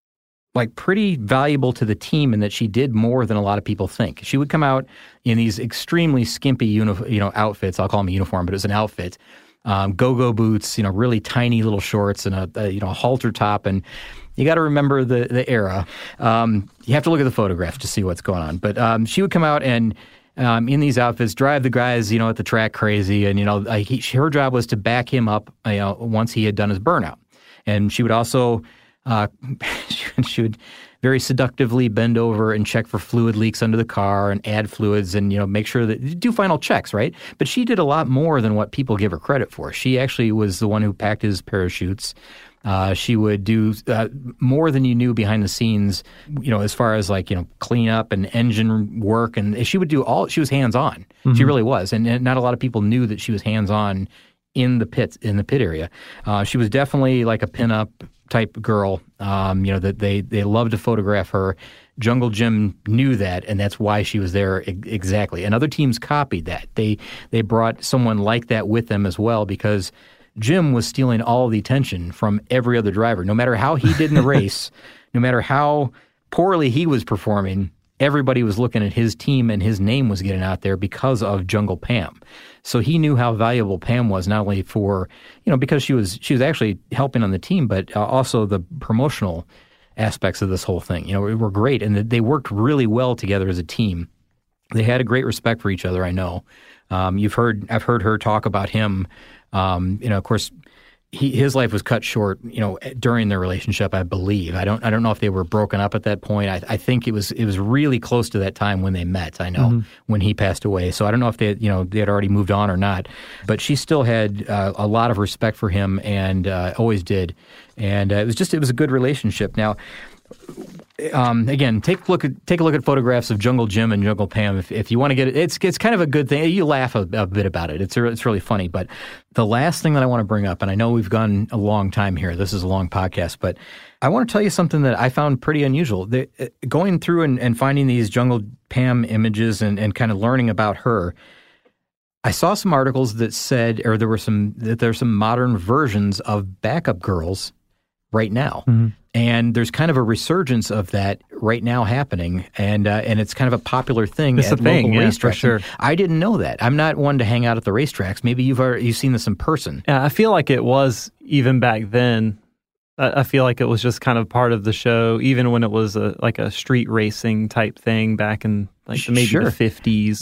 like pretty valuable to the team in that she did more than a lot of people think. She would come out in these extremely skimpy uni- you know outfits. I'll call them a uniform, but it was an outfit. Um, go-go boots, you know, really tiny little shorts and a, a you know a halter top and. You got to remember the the era. Um, you have to look at the photographs to see what's going on. But um, she would come out and um, in these outfits, drive the guys, you know, at the track crazy. And you know, like he, her job was to back him up, you know, once he had done his burnout. And she would also uh, she would very seductively bend over and check for fluid leaks under the car and add fluids and you know make sure that do final checks, right? But she did a lot more than what people give her credit for. She actually was the one who packed his parachutes. Uh, she would do uh, more than you knew behind the scenes, you know, as far as like, you know, clean up and engine work. And she would do all, she was hands-on. Mm-hmm. She really was. And, and not a lot of people knew that she was hands-on in the pit, in the pit area. Uh, she was definitely like a pinup type girl, um, you know, that they, they loved to photograph her. Jungle Jim knew that, and that's why she was there e- exactly. And other teams copied that. They, they brought someone like that with them as well because Jim was stealing all the attention from every other driver. No matter how he did in the race, no matter how poorly he was performing, everybody was looking at his team and his name was getting out there because of Jungle Pam. So he knew how valuable Pam was, not only for, you know, because she was she was actually helping on the team, but uh, also the promotional aspects of this whole thing, you know, were great. And they worked really well together as a team. They had a great respect for each other, I know. Um, you've heard, I've heard her talk about him. Um, you know, of course, he, his life was cut short, you know, during their relationship, I believe. I don't, I don't know if they were broken up at that point. I, I think it was, it was really close to that time when they met. I know mm-hmm. when he passed away. So I don't know if they, you know, they had already moved on or not. But she still had uh, a lot of respect for him, and uh, always did. And uh, it was just, it was a good relationship. Now, Um, again, take a look at take a look at photographs of Jungle Jim and Jungle Pam. If if you want to get it, it's it's kind of a good thing. You laugh a, a bit about it. It's it's really funny. But the last thing that I want to bring up, and I know we've gone a long time here. This is a long podcast, but I want to tell you something that I found pretty unusual. The, uh, going through and, and finding these Jungle Pam images and, and kind of learning about her, I saw some articles that said, or there were some that there are some modern versions of backup girls right now. Mm-hmm. And there's kind of a resurgence of that right now happening, and uh, and it's kind of a popular thing it's at a thing, local yeah, racetracks. For sure. I didn't know that. I'm not one to hang out at the racetracks. Maybe you've already, you've seen this in person. Yeah, I feel like it was even back then. I, I feel like it was just kind of part of the show, even when it was a like a street racing type thing back in like maybe sure. the fifties or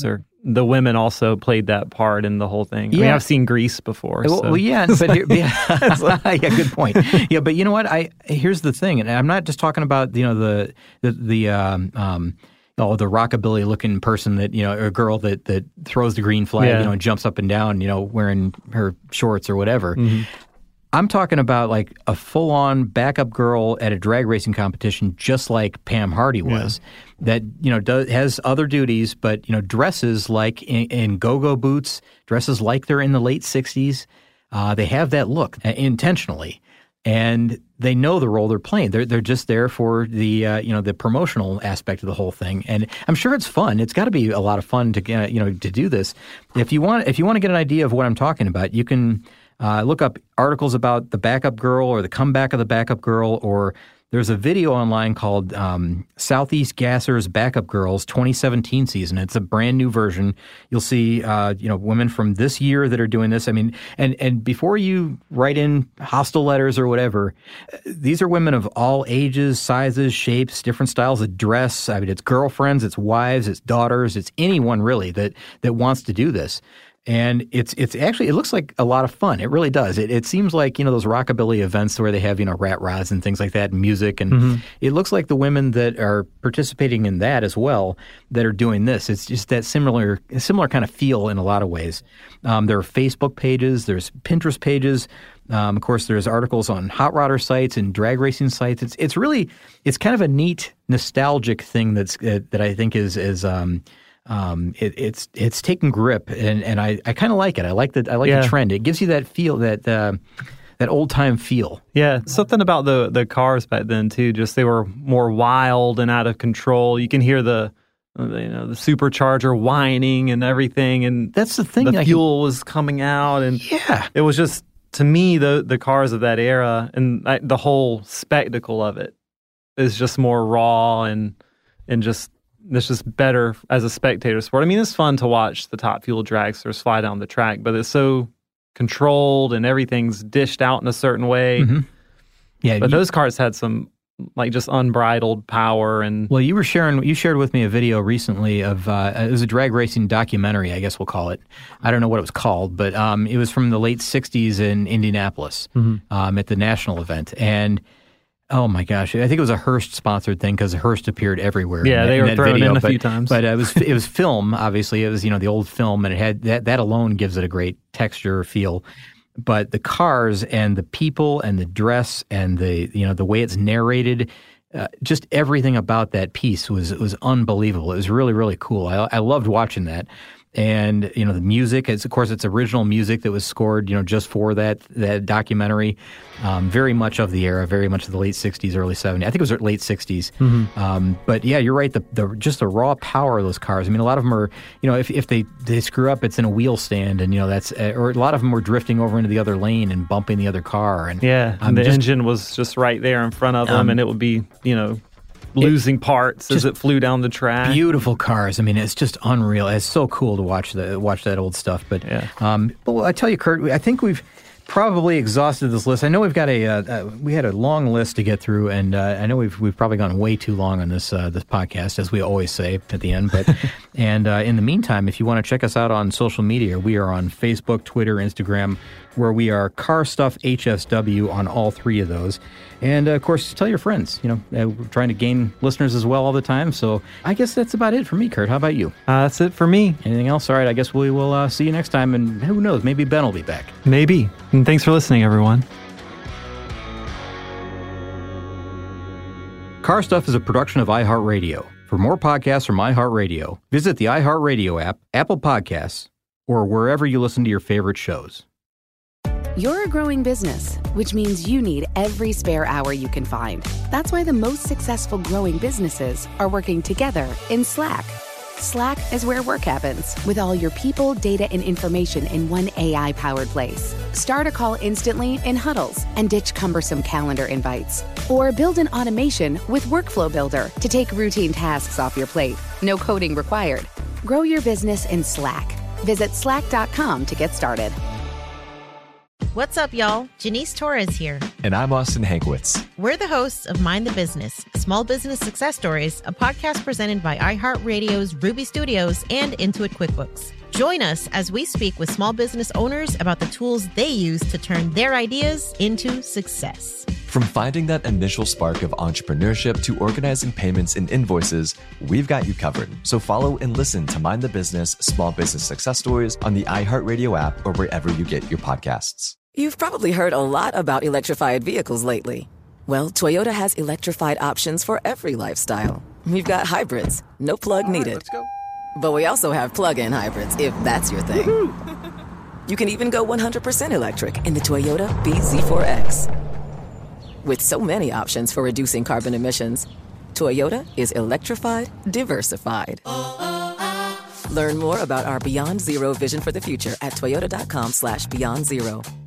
the women also played that part in the whole thing. I Yeah. mean, I've seen Grease before. Well, so. well, yeah, but here, yeah, yeah, good point. Yeah, but you know what? I here's the thing, and I'm not just talking about you know the the the um, um oh the rockabilly looking person that you know or girl that that throws the green flag, Yeah. you know, and jumps up and down, you know, wearing her shorts or whatever. Mhm. I'm talking about like a full-on backup girl at a drag racing competition, just like Pam Hardy was. That you know does has other duties, but you know dresses like in, in go-go boots, dresses like they're in the late sixties. Uh, they have that look uh, intentionally, and they know the role they're playing. They're they're just there for the uh, you know the promotional aspect of the whole thing, and I'm sure it's fun. It's got to be a lot of fun to uh, you know to do this. If you want if you want to get an idea of what I'm talking about, you can. Uh, look up articles about the backup girl or the comeback of the backup girl, or there's a video online called um, Southeast Gassers Backup Girls twenty seventeen season. It's a brand new version. You'll see, uh, you know, women from this year that are doing this. I mean, and and before you write in hostile letters or whatever, these are women of all ages, sizes, shapes, different styles of dress. I mean, it's girlfriends, it's wives, it's daughters, it's anyone really that that wants to do this. And it's it's actually, it looks like a lot of fun. It really does. It it seems like, you know, those rockabilly events where they have, you know, rat rods and things like that and music. And Mhm. it looks like the women that are participating in that as well that are doing this. It's just that similar similar kind of feel in a lot of ways. Um, there are Facebook pages. There's Pinterest pages. Um, of course, there's articles on hot rodder sites and drag racing sites. It's it's really, it's kind of a neat nostalgic thing that's uh, that I think is is um, Um, it, it's it's taken grip, and, and I, I kind of like it. I like the I like Yeah. the trend. It gives you that feel, that uh, that old time feel. Yeah, something about the the cars back then too. Just they were more wild and out of control. You can hear the uh, you know the supercharger whining and everything, and that's the thing. The like, fuel was coming out, and yeah, it was just to me the the cars of that era and I, the whole spectacle of it is just more raw and and just. It's just better as a spectator sport. I mean, it's fun to watch the Top Fuel dragsters fly down the track, but it's so controlled and everything's dished out in a certain way. Mm-hmm. Yeah, but you, those cars had some like just unbridled power. And well, you were sharing, you shared with me a video recently of uh, it was a drag racing documentary, I guess we'll call it. I don't know what it was called, but um, it was from the late sixties in Indianapolis Mhm. um, at the national event, and. Oh my gosh! I think it was a Hearst sponsored thing because Hearst appeared everywhere. Yeah, in that, they in were that thrown video, in a but, few times. But it was it was film. Obviously, it was you know the old film, and it had that that alone gives it a great texture feel. But the cars and the people and the dress and the you know the way it's narrated, uh, just everything about that piece was was unbelievable. It was really really cool. I I loved watching that. And you know the music. It's of course it's original music that was scored, you know, just for that that documentary. Um, very much of the era, very much of the late sixties, early seventies. I think it was late sixties. Mhm. Um, but yeah, you're right. The, the just the raw power of those cars. I mean, a lot of them are, you know, if if they, they screw up, it's in a wheel stand, and you know that's, uh, or a lot of them were drifting over into the other lane and bumping the other car. And yeah, um, and the just, engine was just right there in front of them, Um, and it would be you know losing parts as it flew down the track. Beautiful cars. I mean, it's just unreal. It's so cool to watch the watch that old stuff. But yeah. um, well, I tell you, Kurt, I think we've probably exhausted this list. I know we've got a uh, uh, we had a long list to get through, and uh, I know we've we've probably gone way too long on this uh, this podcast, as we always say at the end. But and uh, in the meantime, if you want to check us out on social media, we are on Facebook, Twitter, Instagram, where we are Car Stuff H S W on all three of those. And, uh, of course, tell your friends. You know, uh, we're trying to gain listeners as well all the time. So I guess that's about it for me, Kurt. How about you? Uh, that's it for me. Anything else? All right, I guess we will uh, see you next time. And who knows, maybe Ben will be back. Maybe. And thanks for listening, everyone. Car Stuff is a production of iHeartRadio. For more podcasts from iHeartRadio, visit the iHeartRadio app, Apple Podcasts, or wherever you listen to your favorite shows. You're a growing business, which means you need every spare hour you can find. That's why the most successful growing businesses are working together in Slack. Slack is where work happens, with all your people, data, and information in one A I-powered place. Start a call instantly in huddles and ditch cumbersome calendar invites. Or build an automation with Workflow Builder to take routine tasks off your plate. No coding required. Grow your business in Slack. Visit slack dot com to get started. What's up, y'all? Janice Torres here. And I'm Austin Hankwitz. We're the hosts of Mind the Business, Small Business Success Stories, a podcast presented by iHeartRadio's Ruby Studios and Intuit QuickBooks. Join us as we speak with small business owners about the tools they use to turn their ideas into success. From finding that initial spark of entrepreneurship to organizing payments and invoices, we've got you covered. So follow and listen to Mind the Business Small Business Success Stories on the iHeartRadio app or wherever you get your podcasts. You've probably heard a lot about electrified vehicles lately. Well, Toyota has electrified options for every lifestyle. We've got hybrids, no plug needed. Right, let's go. But we also have plug-in hybrids, if that's your thing. Woo-hoo! You can even go one hundred percent electric in the Toyota B Z four X. With so many options for reducing carbon emissions, Toyota is electrified, diversified. Learn more about our Beyond Zero vision for the future at toyota.com slash beyond zero.